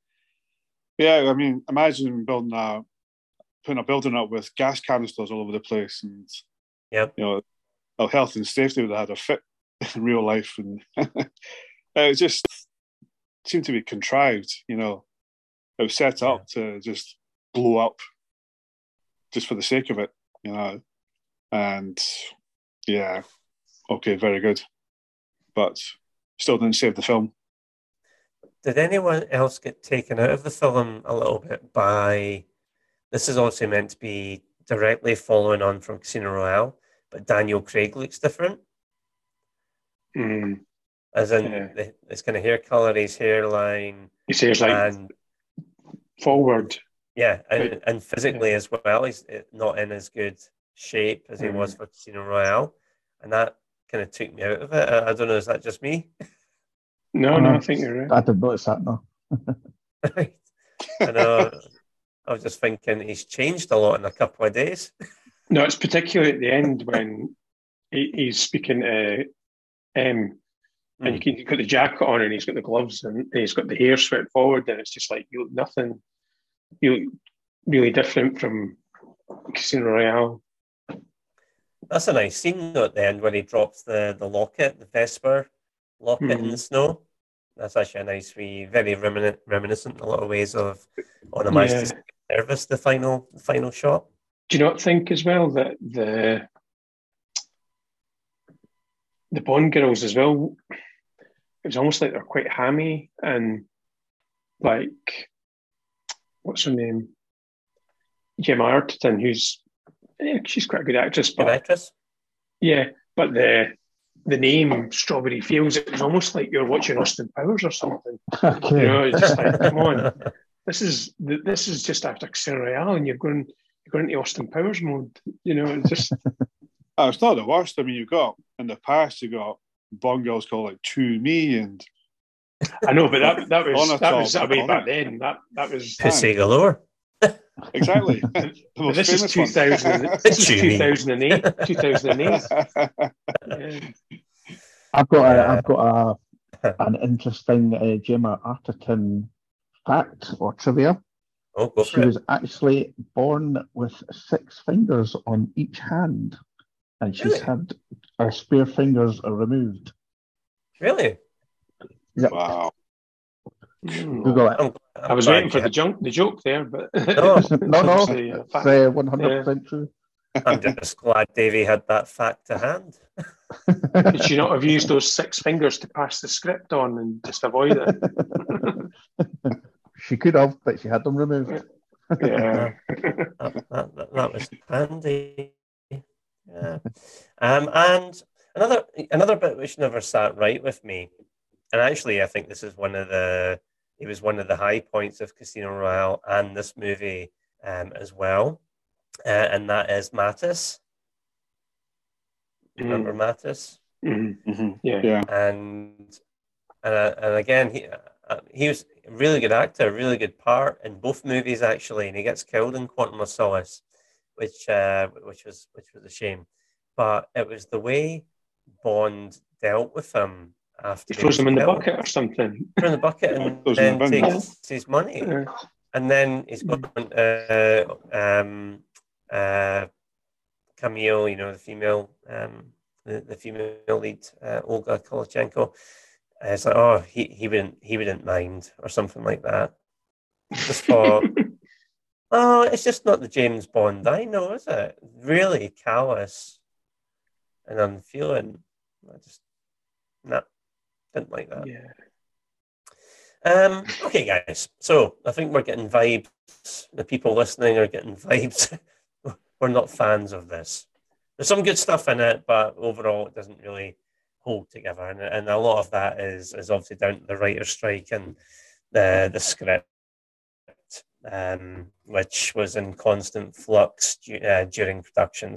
imagine putting a building up with gas canisters all over the place, and our health and safety would have had a fit in real life, and it just seemed to be contrived. It was set up to just blow up, just for the sake of it. And yeah, okay, very good, but still didn't save the film. Did anyone else get taken out of the film a little bit by? This is also meant to be directly following on from Casino Royale, but Daniel Craig looks different. As in, his kind of hair colour, his hairline. His hair's like forward. Yeah, and physically as well, he's not in as good shape as he was for Casino Royale, and that kind of took me out of it. I don't know, is that just me? No, I think you're right. I didn't notice that, no. Right. I know. I was just thinking he's changed a lot in a couple of days. No, it's particularly at the end when he's speaking to and you've got the jacket on and he's got the gloves and he's got the hair swept forward, and it's just like you look nothing. You look really different from Casino Royale. That's a nice scene though at the end when he drops the locket, the Vesper locket in the snow. That's actually a nice very reminiscent in a lot of ways of On a Majesty's Service, the final shot. Do you not think as well that the Bond girls as well, it was almost like they're quite hammy, and like, what's her name? Gemma Arterton, she's quite a good actress. Good actress? Yeah, but the name Strawberry Fields, it was almost like you're watching Austin Powers or something. Okay. It's just like, come on, this is just after Casino Royale, and you're going into Austin Powers mode. It's just. It's not the worst. I mean, in the past you got Bond girls called like To Me, and I know, but that was way back then. That was Pussy galore. Exactly. This is 2000. This is 2008. 2008. I've got an interesting Gemma Arterton fact or trivia. Oh, go she was actually born with 6 fingers on each hand, and she's had her spare fingers removed. Really? Yep. Wow. Google it. I was waiting for the joke there, but no, it's 100% true. I'm just glad Davey had that fact to hand. Could she not have used those 6 fingers to pass the script on and just avoid it? She could have, but she had them removed. Yeah. that was handy. Yeah. And another bit which never sat right with me, and actually I think this is one of the high points of Casino Royale and this movie as well, and that is Mattis. Remember Mattis? Mm-hmm. Yeah. And again, he was a really good actor, a really good part in both movies actually, and he gets killed in Quantum of Solace, which was a shame. But it was the way Bond dealt with him after he throws him in the bucket or something. In the bucket and then takes his money, and then he's got Camille, the female, the female lead, Olga Kolachenko. It's like, oh, he wouldn't mind or something like that. Just thought, oh, it's just not the James Bond I know, is it? Really callous and unfeeling. I just didn't like that. Yeah. Okay, guys. So I think we're getting vibes. The people listening are getting vibes. We're not fans of this. There's some good stuff in it, but overall it doesn't really hold together. And a lot of that is obviously down to the writer's strike and the script, which was in constant flux during production.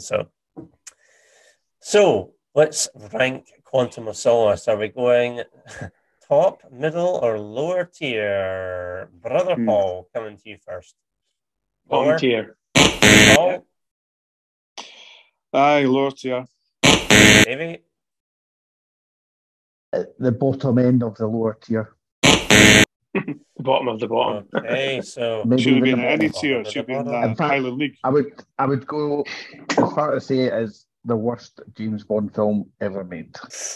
So let's rank Quantum of Solace. Are we going top, middle, or lower tier? Brother Paul, coming to you first. Bottom tier. Paul? Aye, lower tier. Davey? The bottom end of the lower tier. The bottom of the bottom. Okay, so should have been any tier. Should have been the Highland League. I would go as far to say it as the worst James Bond film ever made.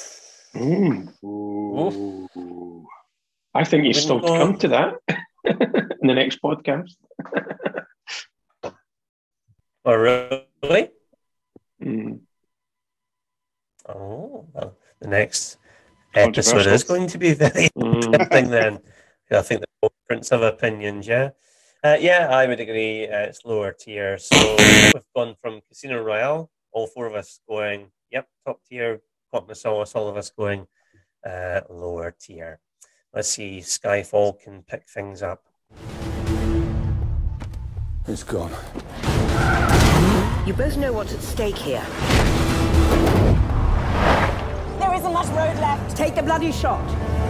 Ooh. I think you still come to that in the next podcast. Oh, really? Oh, well, the next episode is going to be very interesting then. I think the difference of opinions, yeah, I would agree. It's lower tier. So we've gone from Casino Royale, all 4 of us going, yep, top tier. Quantum of Solace, all of us going lower tier. Let's see, Skyfall can pick things up. It's gone. You both know what's at stake here. There isn't much road left. Take the bloody shot.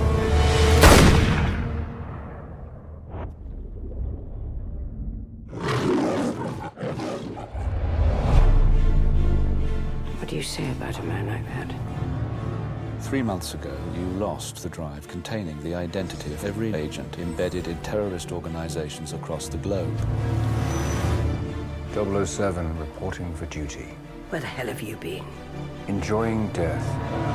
What do you say about a man like that? 3 months ago, you lost the drive containing the identity of every agent embedded in terrorist organizations across the globe. 007 reporting for duty. Where the hell have you been? Enjoying death.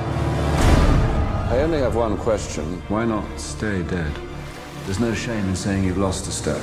I only have one question. Why not stay dead? There's no shame in saying you've lost a step.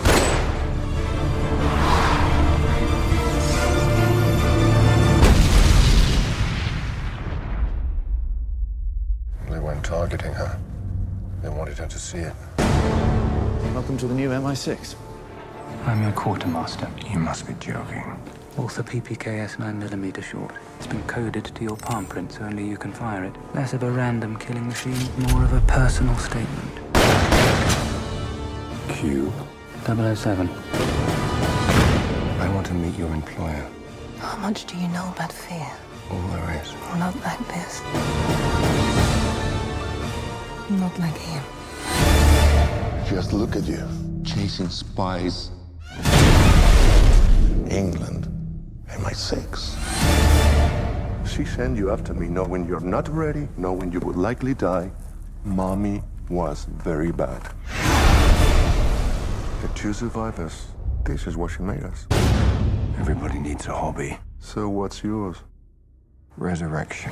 They weren't targeting her. They wanted her to see it. Welcome to the new MI6. I'm your quartermaster. You must be joking. Author PPKS 9mm short. It's been coded to your palm print, so only you can fire it. Less of a random killing machine, more of a personal statement. Q. 007. I want to meet your employer. How much do you know about fear? All there is. Not like this. Not like him. Just look at you, chasing spies. England, MI6. She sent you after me knowing you're not ready, knowing you would likely die. Mommy was very bad. The two survivors, this is what she made us. Everybody needs a hobby. So what's yours? Resurrection.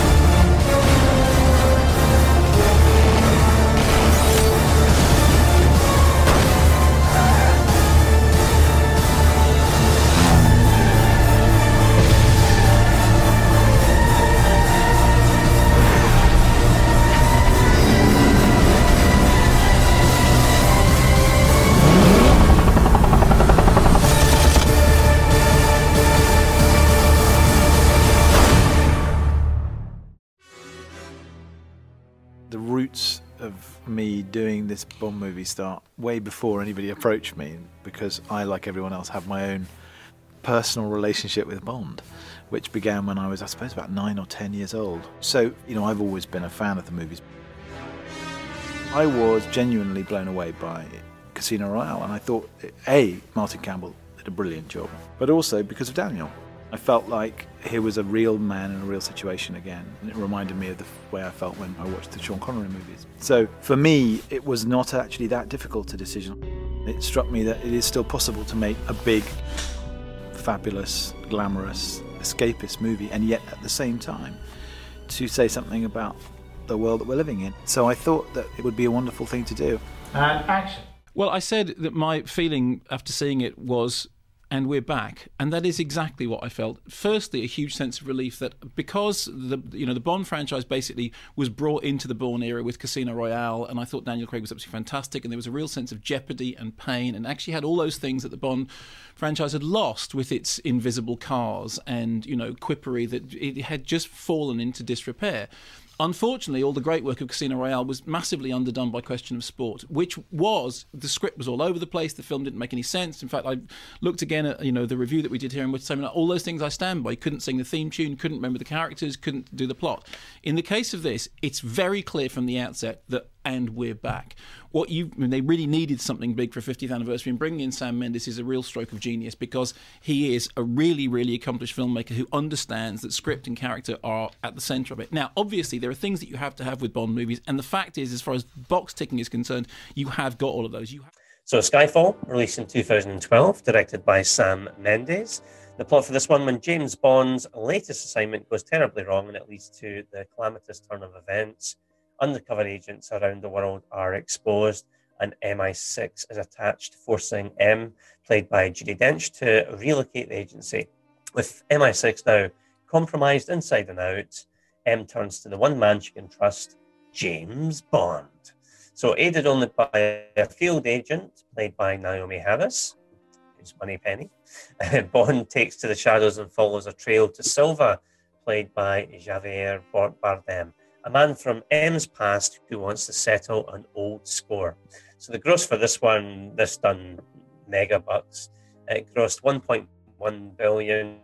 The roots of me doing this Bond movie start way before anybody approached me, because I, like everyone else, have my own personal relationship with Bond, which began when I was, I suppose, about 9 or 10 years old. So, I've always been a fan of the movies. I was genuinely blown away by Casino Royale, and I thought, A, Martin Campbell did a brilliant job, but also because of Daniel. I felt like he was a real man in a real situation again, and it reminded me of the way I felt when I watched the Sean Connery movies. So for me, it was not actually that difficult a decision. It struck me that it is still possible to make a big, fabulous, glamorous, escapist movie, and yet at the same time to say something about the world that we're living in. So I thought that it would be a wonderful thing to do. And action. Well, I said that my feeling after seeing it was, and we're back, and that is exactly what I felt. Firstly, a huge sense of relief that because the Bond franchise basically was brought into the Bourne era with Casino Royale, and I thought Daniel Craig was absolutely fantastic, and there was a real sense of jeopardy and pain, and actually had all those things that the Bond franchise had lost with its invisible cars and quippery, that it had just fallen into disrepair. Unfortunately, all the great work of Casino Royale was massively underdone by Question of Sport, which was, the script was all over the place, the film didn't make any sense. In fact, I looked again at the review that we did here, and we're saying all those things I stand by. Couldn't sing the theme tune, couldn't remember the characters, couldn't do the plot. In the case of this, it's very clear from the outset that, and we're back. They really needed something big for 50th anniversary, and bringing in Sam Mendes is a real stroke of genius, because he is a really, really accomplished filmmaker who understands that script and character are at the centre of it. Now, obviously, there are things that you have to have with Bond movies, and the fact is, as far as box ticking is concerned, you have got all of those. So Skyfall, released in 2012, directed by Sam Mendes. The plot for this one: when James Bond's latest assignment goes terribly wrong and it leads to the calamitous turn of events, undercover agents around the world are exposed, and MI6 is attached, forcing M, played by Judi Dench, to relocate the agency. With MI6 now compromised inside and out, M turns to the one man she can trust, James Bond. So aided only by a field agent, played by Naomi Harris, who's Moneypenny, Bond takes to the shadows and follows a trail to Silva, played by Javier Bardem, a man from M's past who wants to settle an old score. So the gross for this one, this done mega bucks. It grossed $1.1 billion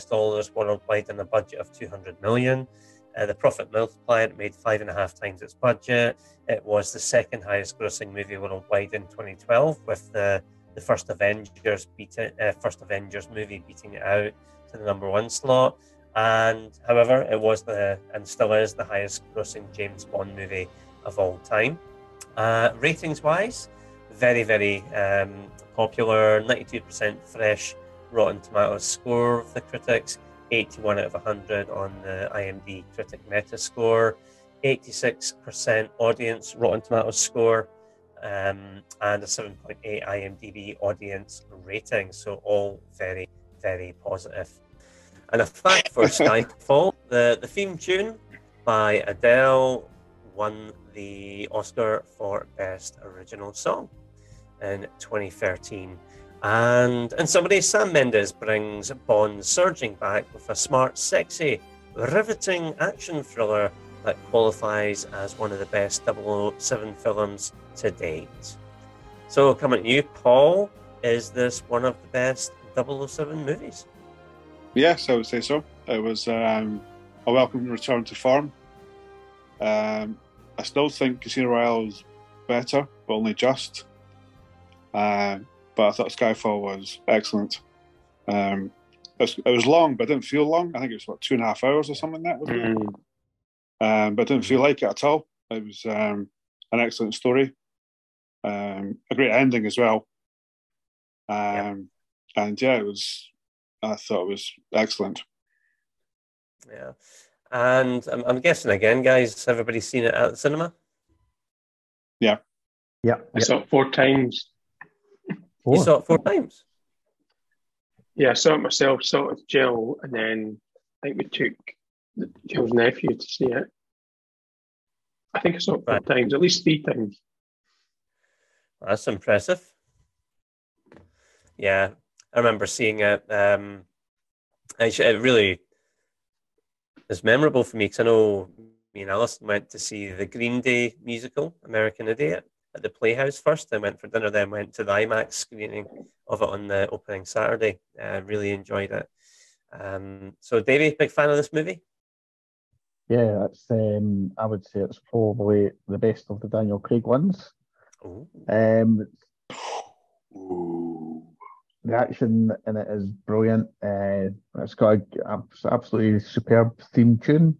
worldwide on a budget of $200 million. The profit multiplier made 5.5 times its budget. It was the second highest grossing movie worldwide in 2012, with the first Avengers movie beating it out to the #1 slot. And however, it was and still is the highest grossing James Bond movie of all time. Ratings wise, very, very popular. 92% fresh Rotten Tomatoes score of the critics, 81 out of 100 on the IMDb critic Metascore, 86% audience Rotten Tomatoes score, and a 7.8 IMDb audience rating. So all very, very positive. And a fact for Skyfall, the theme tune by Adele won the Oscar for Best Original Song in 2013. And in somebody, Sam Mendes brings Bond surging back with a smart, sexy, riveting action thriller that qualifies as one of the best 007 films to date. So coming to you, Paul, is this one of the best 007 movies? Yes, I would say so. It was a welcome return to form. I still think Casino Royale is better, but only just. But I thought Skyfall was excellent. It was long, but it didn't feel long. I think it was, 2.5 hours or something like that, wasn't it? But it didn't feel like it at all. It was an excellent story. A great ending as well. And yeah, I thought it was excellent. Yeah. And I'm guessing again, guys, everybody's seen it at the cinema? Yeah. Yeah. I saw it 4 times. You saw it 4 times? Yeah, I saw it myself, saw it with Jill, and then I think we took Jill's nephew to see it. I think I saw it 4 times, at least 3 times. That's impressive. Yeah, I remember seeing it. It really is memorable for me because I know me and Alison went to see the Green Day musical, American Idiot, at the Playhouse first. Then went for dinner, then went to the IMAX screening of it on the opening Saturday. Really enjoyed it. So, Davey, big fan of this movie? Yeah, it's. I would say it's probably the best of the Daniel Craig ones. The action in it is brilliant. It's got an absolutely superb theme tune.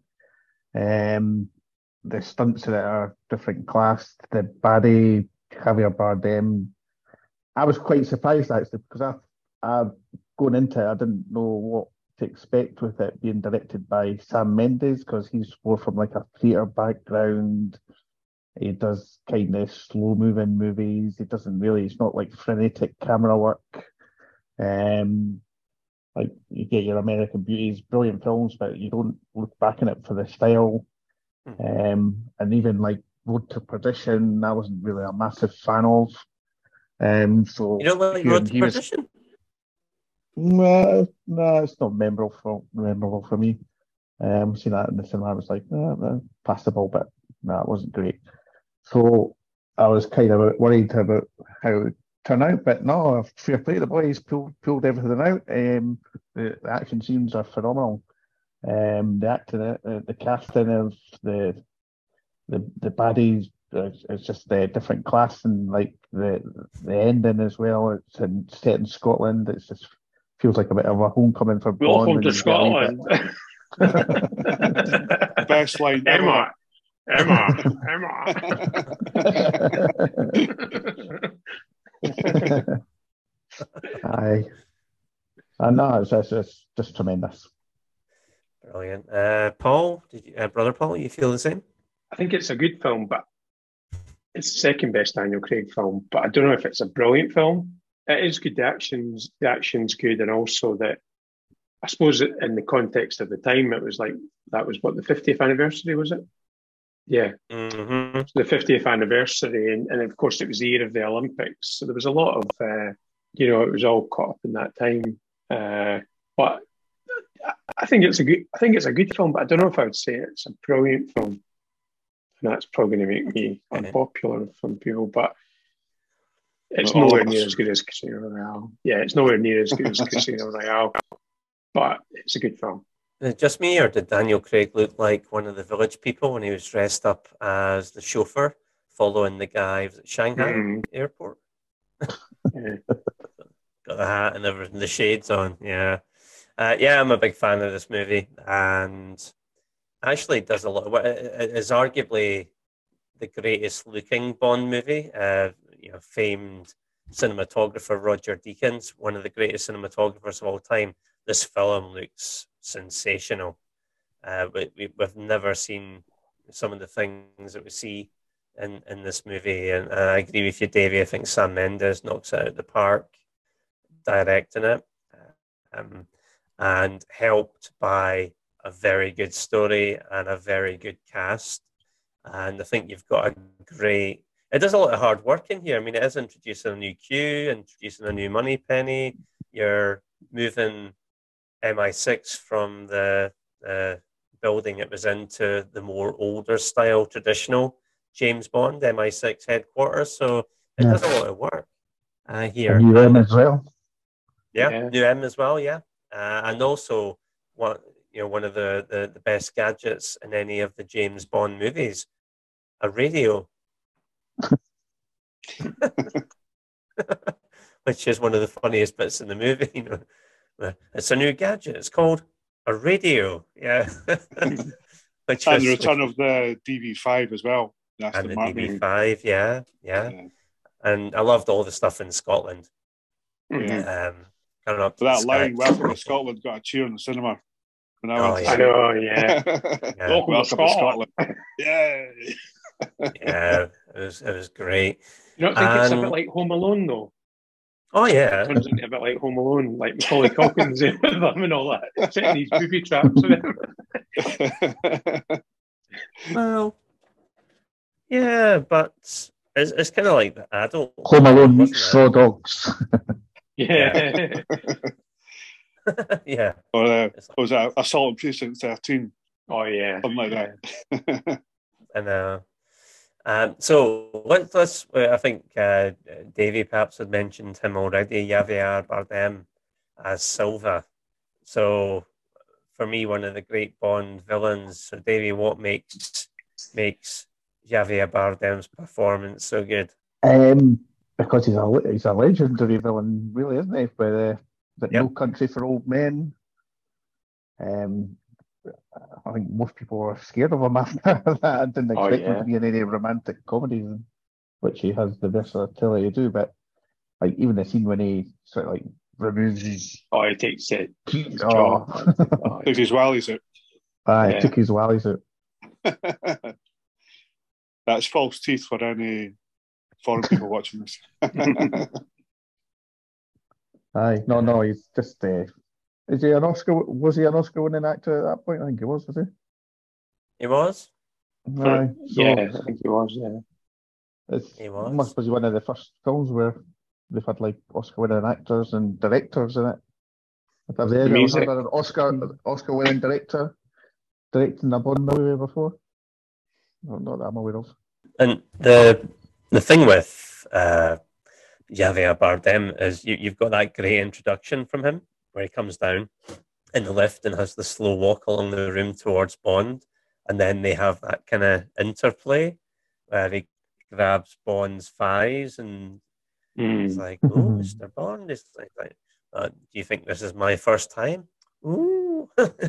The stunts in it are different class. The baddie, Javier Bardem. I was quite surprised actually because I going into it, I didn't know what to expect with it being directed by Sam Mendes because he's more from like a theatre background. He does kind of slow moving movies. It's not like frenetic camera work. Like you get your American Beauties, brilliant films, but you don't look back on it for the style. And even like Road to Perdition, I wasn't really a massive fan of. So you don't like Road to Perdition? No, it's not memorable for me. Seeing that in the cinema, I was like, passable, but no, it wasn't great. So I was kind of worried about how it would turn out, but no, fair play. The boys pulled everything out. The action scenes are phenomenal. The acting, the casting of the baddies, it's just a different class, and like the ending as well. It's set in Scotland. It just feels like a bit of a homecoming for Bond. Welcome to Scotland. Best line Emma. Aye. I know, it's just tremendous. Brilliant. Paul, Brother Paul, you feel the same? I think it's a good film, but it's the second best Daniel Craig film. But I don't know if it's a brilliant film. It is good. The action's good, and also that I suppose in the context of the time, it was like that was what the 50th anniversary was it? Yeah, mm-hmm. The 50th anniversary, and of course it was the year of the Olympics, so there was a lot of it was all caught up in that time. But I think it's a good film, but I don't know if I would say it's a brilliant film. And that's probably going to make me unpopular from people, but it's nowhere near as good as Casino Royale. Yeah, it's nowhere near as good as Casino Royale, but it's a good film. Is it just me, or did Daniel Craig look like one of the village people when he was dressed up as the chauffeur following the guy at Shanghai airport? Got the hat and everything, the shades on. Yeah. I'm a big fan of this movie, and actually does a lot of it. Is arguably the greatest looking Bond movie. Famed cinematographer Roger Deakins, one of the greatest cinematographers of all time. This film looks sensational. We've never seen some of the things that we see in this movie, and I agree with you, Davey. I think Sam Mendes knocks it out of the park directing it, and helped by a very good story and a very good cast. And I think you've got a great... It does a lot of hard work in here. I mean, it is introducing a new Q, introducing a new Moneypenny. You're moving MI6 from the building it was into the more older style, traditional James Bond MI6 headquarters. So it does a lot of work here. And new M as well. Yeah, new M as well, yeah. And also, one of the best gadgets in any of the James Bond movies, a radio. Which is one of the funniest bits in the movie, It's a new gadget. It's called a radio. Yeah. And the return of the DB5 as well. And the DB5, yeah. And I loved all the stuff in Scotland. Yeah. Coming up to that the line, Sky. Welcome to Scotland, got a cheer in the cinema. When I went to I see know, it. yeah. Welcome to Scotland. Yay! Yeah, it was great. You don't think it's a bit And- like Home Alone, though? Oh, yeah. It turns into a bit like Home Alone, like Macaulay Culkin's with them and all that, setting these booby traps. Well, yeah, but it's kind of like the adult. Home Alone wasn't meets it? Saw Dogs. Yeah. Yeah. Or was that Assault on Precinct 13? Oh, yeah. Something like that. And so let's I think Davey perhaps had mentioned him already, Javier Bardem as Silva. So for me, one of the great Bond villains. So Davey, what makes Javier Bardem's performance so good? Because he's a legendary villain, really, isn't he? With No Country for Old Men. I think most people were scared of him after that. I didn't expect him to be in any romantic comedies, which he has the versatility to do. But like even the scene when he sort of like removes his he takes it. His jaw. Took his wallies out. He took his wallies out. That's false teeth for any foreign people watching this. No, he's just. Is he an Oscar? Was he an Oscar-winning actor at that point? I think he was he? He was. Aye, I think he was. Yeah, he was. Must be one of the first films where they've had like Oscar-winning actors and directors in it. Have they ever had an Oscar-winning director directing a Bond movie before? Not that I'm aware of. And the thing with Javier Bardem is you've got that great introduction from him where he comes down in the lift and has the slow walk along the room towards Bond, and then they have that kind of interplay where he grabs Bond's thighs and he's like, "Oh, Mr. Bond," is like, "Do you think this is my first time?" Ooh,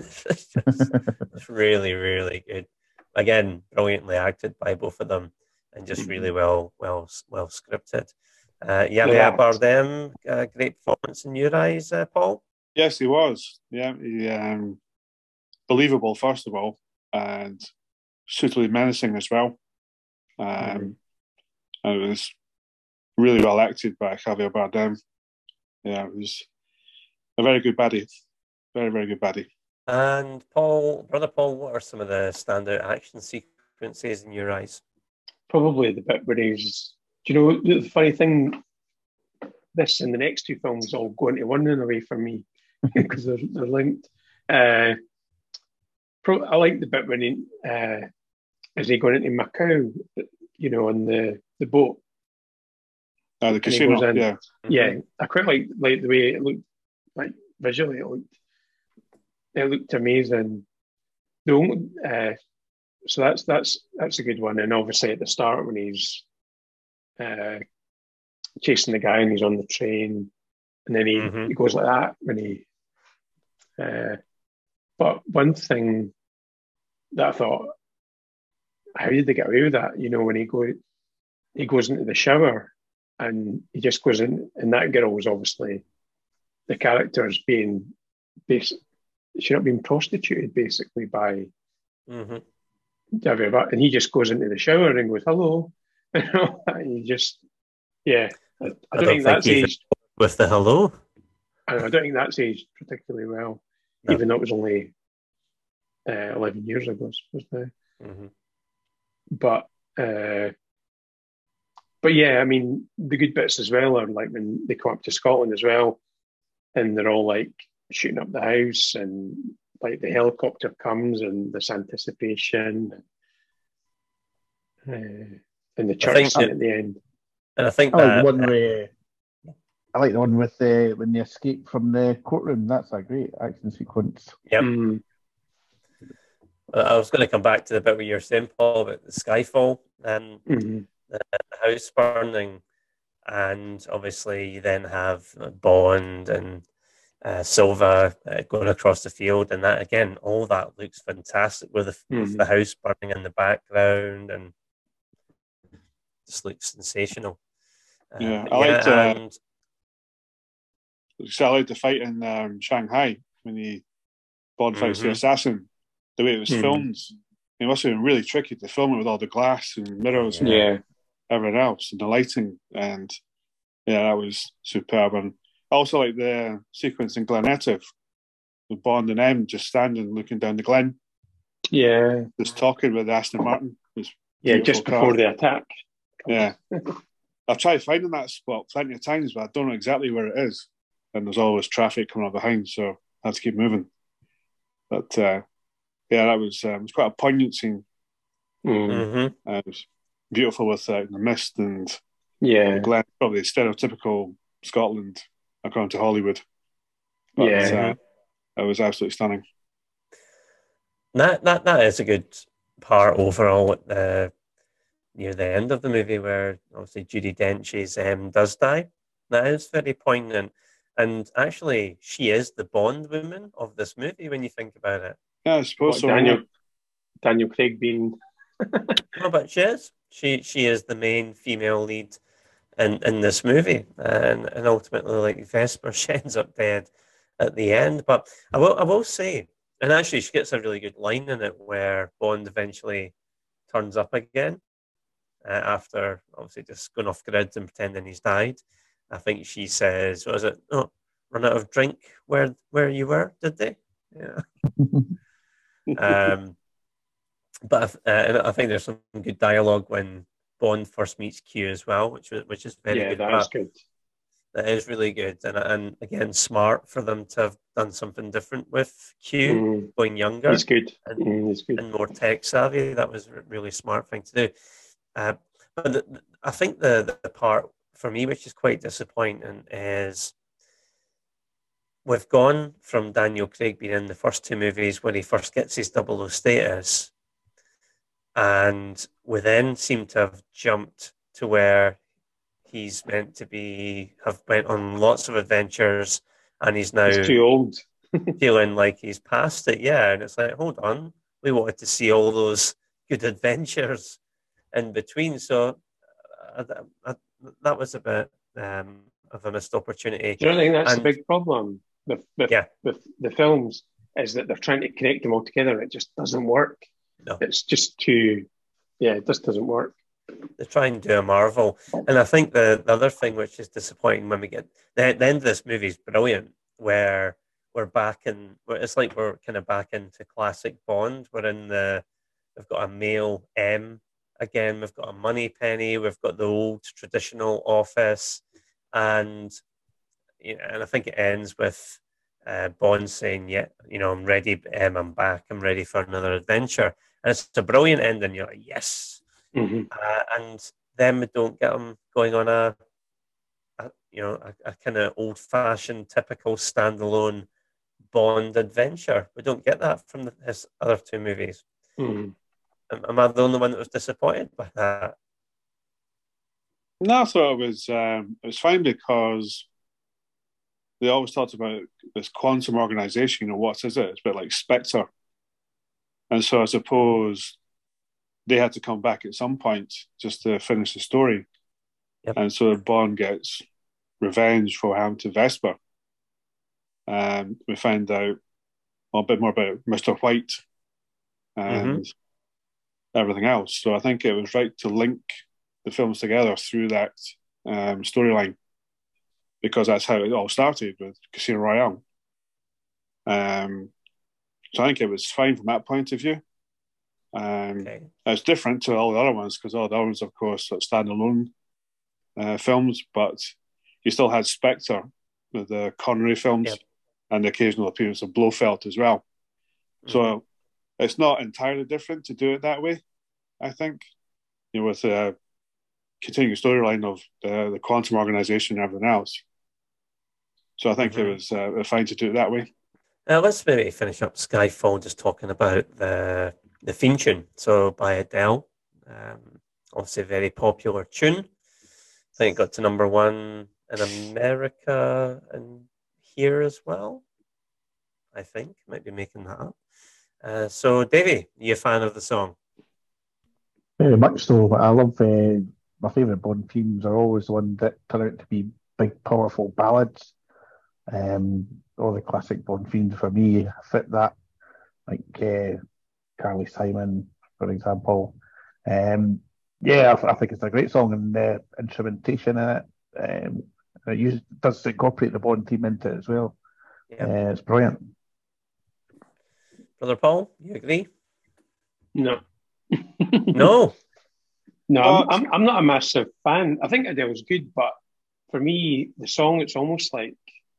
it's really, really good. Again, brilliantly acted by both of them, and just really well scripted. Javier Bardem, great performance in your eyes, Paul? Yes, he was. Yeah, he believable first of all, and suitably menacing as well. And it was really well acted by Javier Bardem. Yeah, it was a very good baddie, very, very good baddie. And Brother Paul, what are some of the standout action sequences in your eyes? probably the bit where he's. Do you know the funny thing? This and the next two films all go into one in a way for me because they're linked. I like the bit when he, as he going into Macau, you know, on the boat. The casino, yeah. Yeah, I quite like the way it looked, like visually it looked amazing. The only, so that's a good one. And obviously at the start when he's chasing the guy and he's on the train, and then he goes like that when he. But one thing that I thought, how did they get away with that? You know, when he goes into the shower and he just goes in, and that girl was obviously the character's being she's not being prostituted basically by Javier, and he just goes into the shower and goes hello, and you just I don't think that's aged with the hello. I don't think that's aged particularly well, even though it was only 11 years ago, I suppose now. But yeah, I mean, the good bits as well are like when they come up to Scotland as well, and they're all like shooting up the house, and like the helicopter comes, and this anticipation, and the church scene at the end. And I think I like the one with when they escape from the courtroom. That's a great action sequence. Yep. I was going to come back to the bit where you're saying, Paul, about the Skyfall and the house burning, and obviously you then have Bond and Silva going across the field, and that again, all that looks fantastic with the house burning in the background, and just looks sensational. I liked the fight in Shanghai when Bond fights the assassin. The way it was filmed, it must have been really tricky to film it with all the glass and mirrors and everything else, and the lighting, and that was superb. And I also like the sequence in Glen Etive with Bond and M just standing looking down the glen. Yeah. Just talking with Aston Martin. Just before the attack. Yeah. I've tried finding that spot plenty of times, but I don't know exactly where it is. And there's always traffic coming up behind, so I had to keep moving. But that was it was quite a poignant scene. It was beautiful with the mist and the glen, probably stereotypical Scotland according to Hollywood. But it was absolutely stunning. That is a good part overall at near the end of the movie, where obviously Judi Dench's does die. That is very poignant, and actually she is the Bond woman of this movie when you think about it. Yeah, I suppose so. Daniel Craig being no, but she is. She is the main female lead in this movie, and ultimately, like Vesper, she ends up dead at the end. But I will say, and actually, she gets a really good line in it where Bond eventually turns up again after obviously just going off grid and pretending he's died. I think she says, "What was it? Oh, run out of drink where you were? Did they?" Yeah. But I think there's some good dialogue when Bond first meets Q as well, which is very good. Yeah, that is good. That is really good, and again, smart for them to have done something different with Q, going younger. He's good. And more tech savvy. That was a really smart thing to do. But I think the part for me, which is quite disappointing, is we've gone from Daniel Craig being in the first two movies where he first gets his 00 status, and we then seem to have jumped to where he's meant to have went on lots of adventures, and he's now too old, feeling like he's past it. Yeah, and it's like, hold on, we wanted to see all those good adventures in between. So that was a bit of a missed opportunity. Do you think that's the big problem with the films, is that they're trying to connect them all together and it just doesn't work. No. It's just too, it just doesn't work. They try and do a Marvel. And I think the other thing which is disappointing when we get the end of this movie is brilliant, where we're back in, it's like we're kind of back into classic Bond. We've got a male M again, we've got a Moneypenny, we've got the old traditional office, and I think it ends with Bond saying, I'm ready, I'm back, I'm ready for another adventure. And it's a brilliant ending. You're like, yes. Mm-hmm. And then we don't get them going on a kind of old-fashioned, typical standalone Bond adventure. We don't get that from his other two movies. Mm-hmm. Am I the only one that was disappointed by that? No, I thought it was fine, because they always talked about this quantum organization. What is it? It's a bit like Spectre. And so I suppose they had to come back at some point just to finish the story. Yep. And so Bond gets revenge for having to Vesper. We find out a bit more about Mr. White and everything else. So I think it was right to link the films together through that storyline, because that's how it all started with Casino Royale. So I think it was fine from that point of view. It's different to all the other ones, because all the other ones, of course, are standalone films, but you still had Spectre with the Connery films and the occasional appearance of Blofeld as well. So it's not entirely different to do it that way, I think, with a continuing storyline of the quantum organization and everything else. So I think it was fine to do it that way. Let's maybe finish up Skyfall just talking about the theme tune. So by Adele, obviously a very popular tune. I think it got to #1 in America and here as well. I think might be making that up. So, Davey, you a fan of the song? Very much so. I love my favourite Bond themes are always the ones that turn out to be big, powerful ballads. All the classic Bond themes for me fit that, like Carly Simon, for example. I think it's a great song, and the instrumentation in it, it does incorporate the Bond theme into it as well. Yeah. It's brilliant. Brother Paul, you agree? No. No? No, I'm not a massive fan. I think Adele's good, but for me, the song, it's almost like,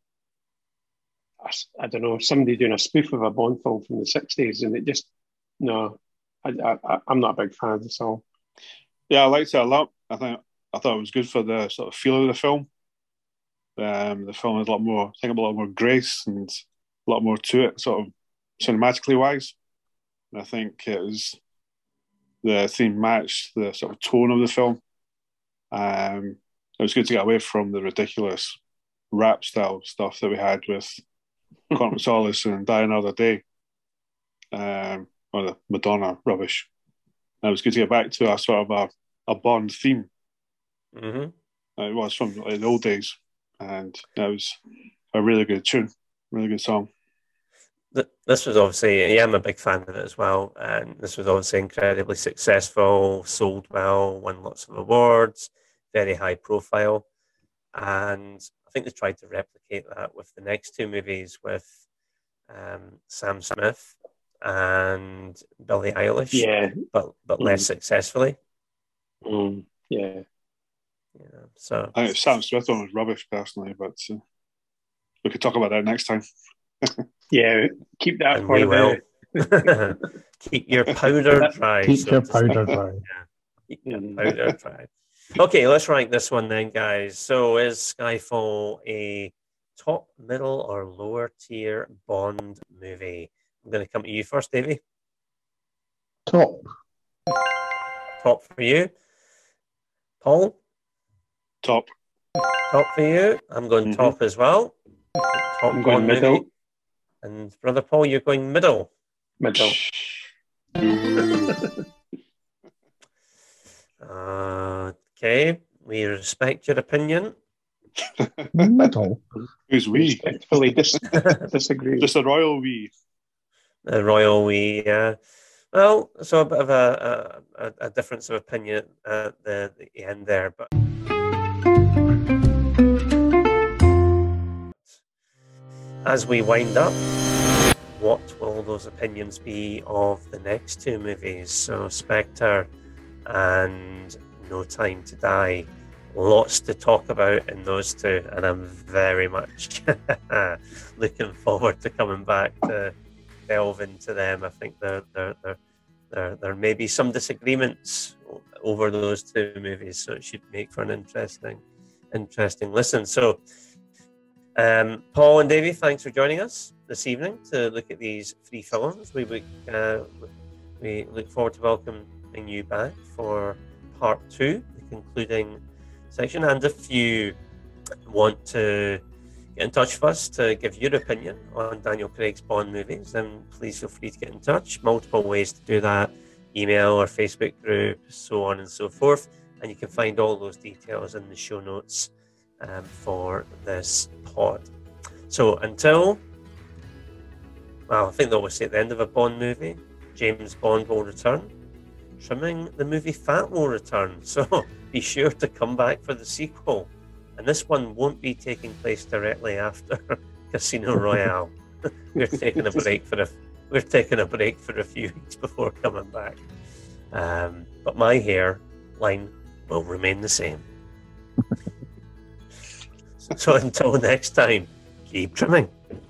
I don't know, somebody doing a spoof of a Bond film from the 60s, and it just, no, I'm not a big fan of the song. Yeah, I liked it a lot. I thought it was good for the sort of feel of the film. The film has a lot more grace and a lot more to it, sort of cinematically wise. And I think the theme matched the sort of tone of the film. It was good to get away from the ridiculous rap style stuff that we had with Quantum of Solace and Die Another Day, or the Madonna rubbish. And it was good to get back to a sort of a Bond theme. Mm-hmm. It was from the old days, and it was a really good tune, really good song. This was obviously, I'm a big fan of it as well, and this was obviously incredibly successful, sold well, won lots of awards, very high profile, and I think they tried to replicate that with the next two movies with Sam Smith and Billie Eilish, but less successfully. Yeah. So I think Sam Smith one was rubbish personally, but we could talk about that next time. Yeah, keep that and we will. Keep your powder dry. Keep your powder dry. Keep your powder dry. Okay, let's rank this one then, guys. So is Skyfall a top, middle, or lower tier Bond movie? I'm going to come to you first, Davey. Top. Top for you. Paul? Top. Top for you. I'm going top as well. Top I'm going middle. Movie. And Brother Paul, you're going middle. Middle. Okay, we respect your opinion. Middle. Who's we? Respectfully disagree. Just a royal we. A royal we, yeah. Well, so a bit of a difference of opinion at the end there, but as we wind up, what will those opinions be of the next two movies? So Spectre and No Time to Die. Lots to talk about in those two, and I'm very much looking forward to coming back to delve into them. I think there may be some disagreements over those two movies, so it should make for an interesting listen. So Paul and Davey, thanks for joining us this evening to look at these three films. We look forward to welcoming you back for part 2, the concluding section. And if you want to get in touch with us to give your opinion on Daniel Craig's Bond movies, then please feel free to get in touch. Multiple ways to do that: email or Facebook group, so on and so forth. And you can find all those details in the show notes for this pod. So until, well, I think they always say at the end of a Bond movie, James Bond will return. Trimming the movie fat will return. So be sure to come back for the sequel. And this one won't be taking place directly after Casino Royale. We're taking a break for a few weeks before coming back. But my hairline will remain the same. So until next time, keep trimming.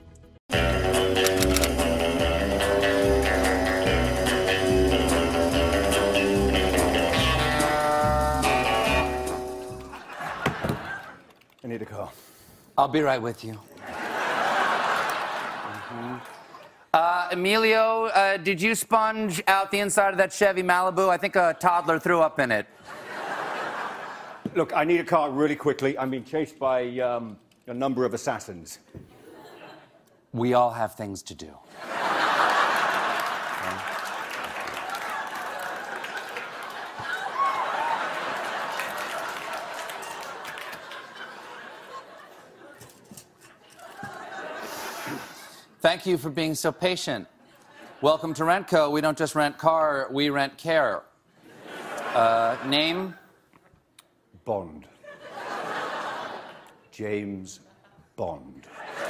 I need a car. I'll be right with you. Emilio, did you sponge out the inside of that Chevy Malibu? I think a toddler threw up in it. Look, I need a car really quickly. I'm being chased by a number of assassins. We all have things to do. Thank you for being so patient. Welcome to Rentco. We don't just rent car, we rent care. Name? Bond. James Bond.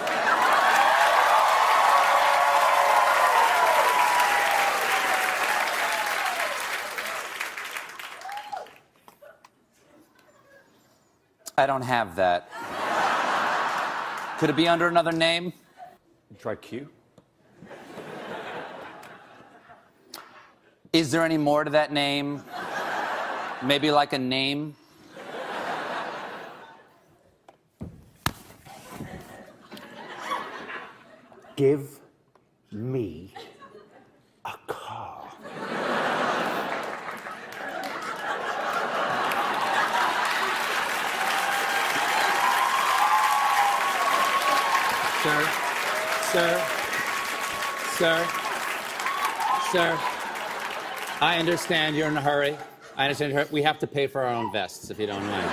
I don't have that. Could it be under another name? Try Q. Is there any more to that name? Maybe like a name? Give me a car. Sir, I understand you're in a hurry. I understand we have to pay for our own vests, if you don't mind.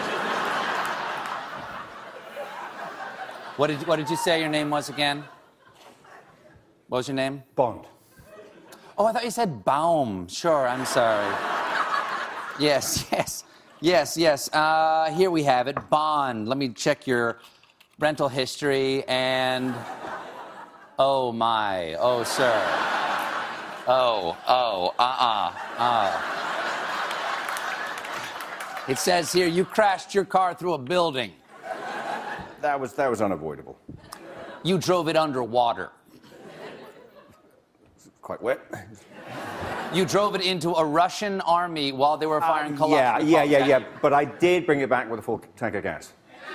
What did you say your name was again? What was your name? Bond. Oh, I thought you said Baum. Sure, I'm sorry. Yes. Here we have it. Bond. Let me check your rental history and... Oh, my. Oh, sir. It says here you crashed your car through a building. That was unavoidable. You drove it underwater. Quite wet. You drove it into a Russian army while they were firing Kalashnikov. Yeah. But I did bring it back with a full tank of gas.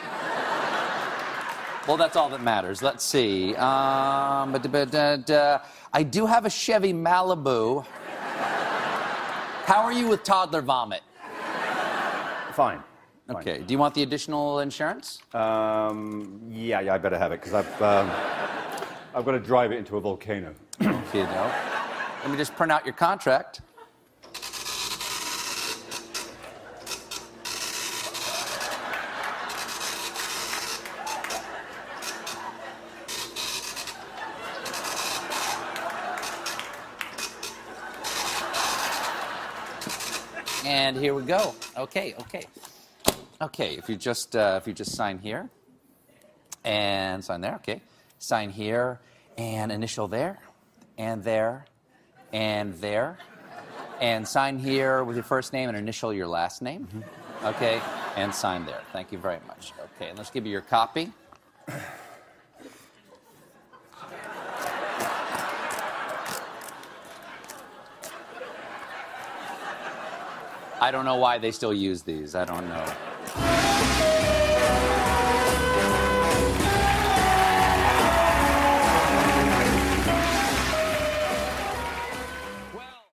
Well, that's all that matters. Let's see. I do have a Chevy Malibu. How are you with toddler vomit? Fine. Okay. Do you want the additional insurance? Yeah, I better have it because I've got to drive it into a volcano. You know. Let me just print out your contract. And here we go. Okay. If you just sign here and sign there. Okay. Sign here and initial there and there and there and sign here with your first name and initial your last name. Mm-hmm. Okay. And sign there. Thank you very much. Okay. And let's give you your copy. I don't know why they still use these. I don't know.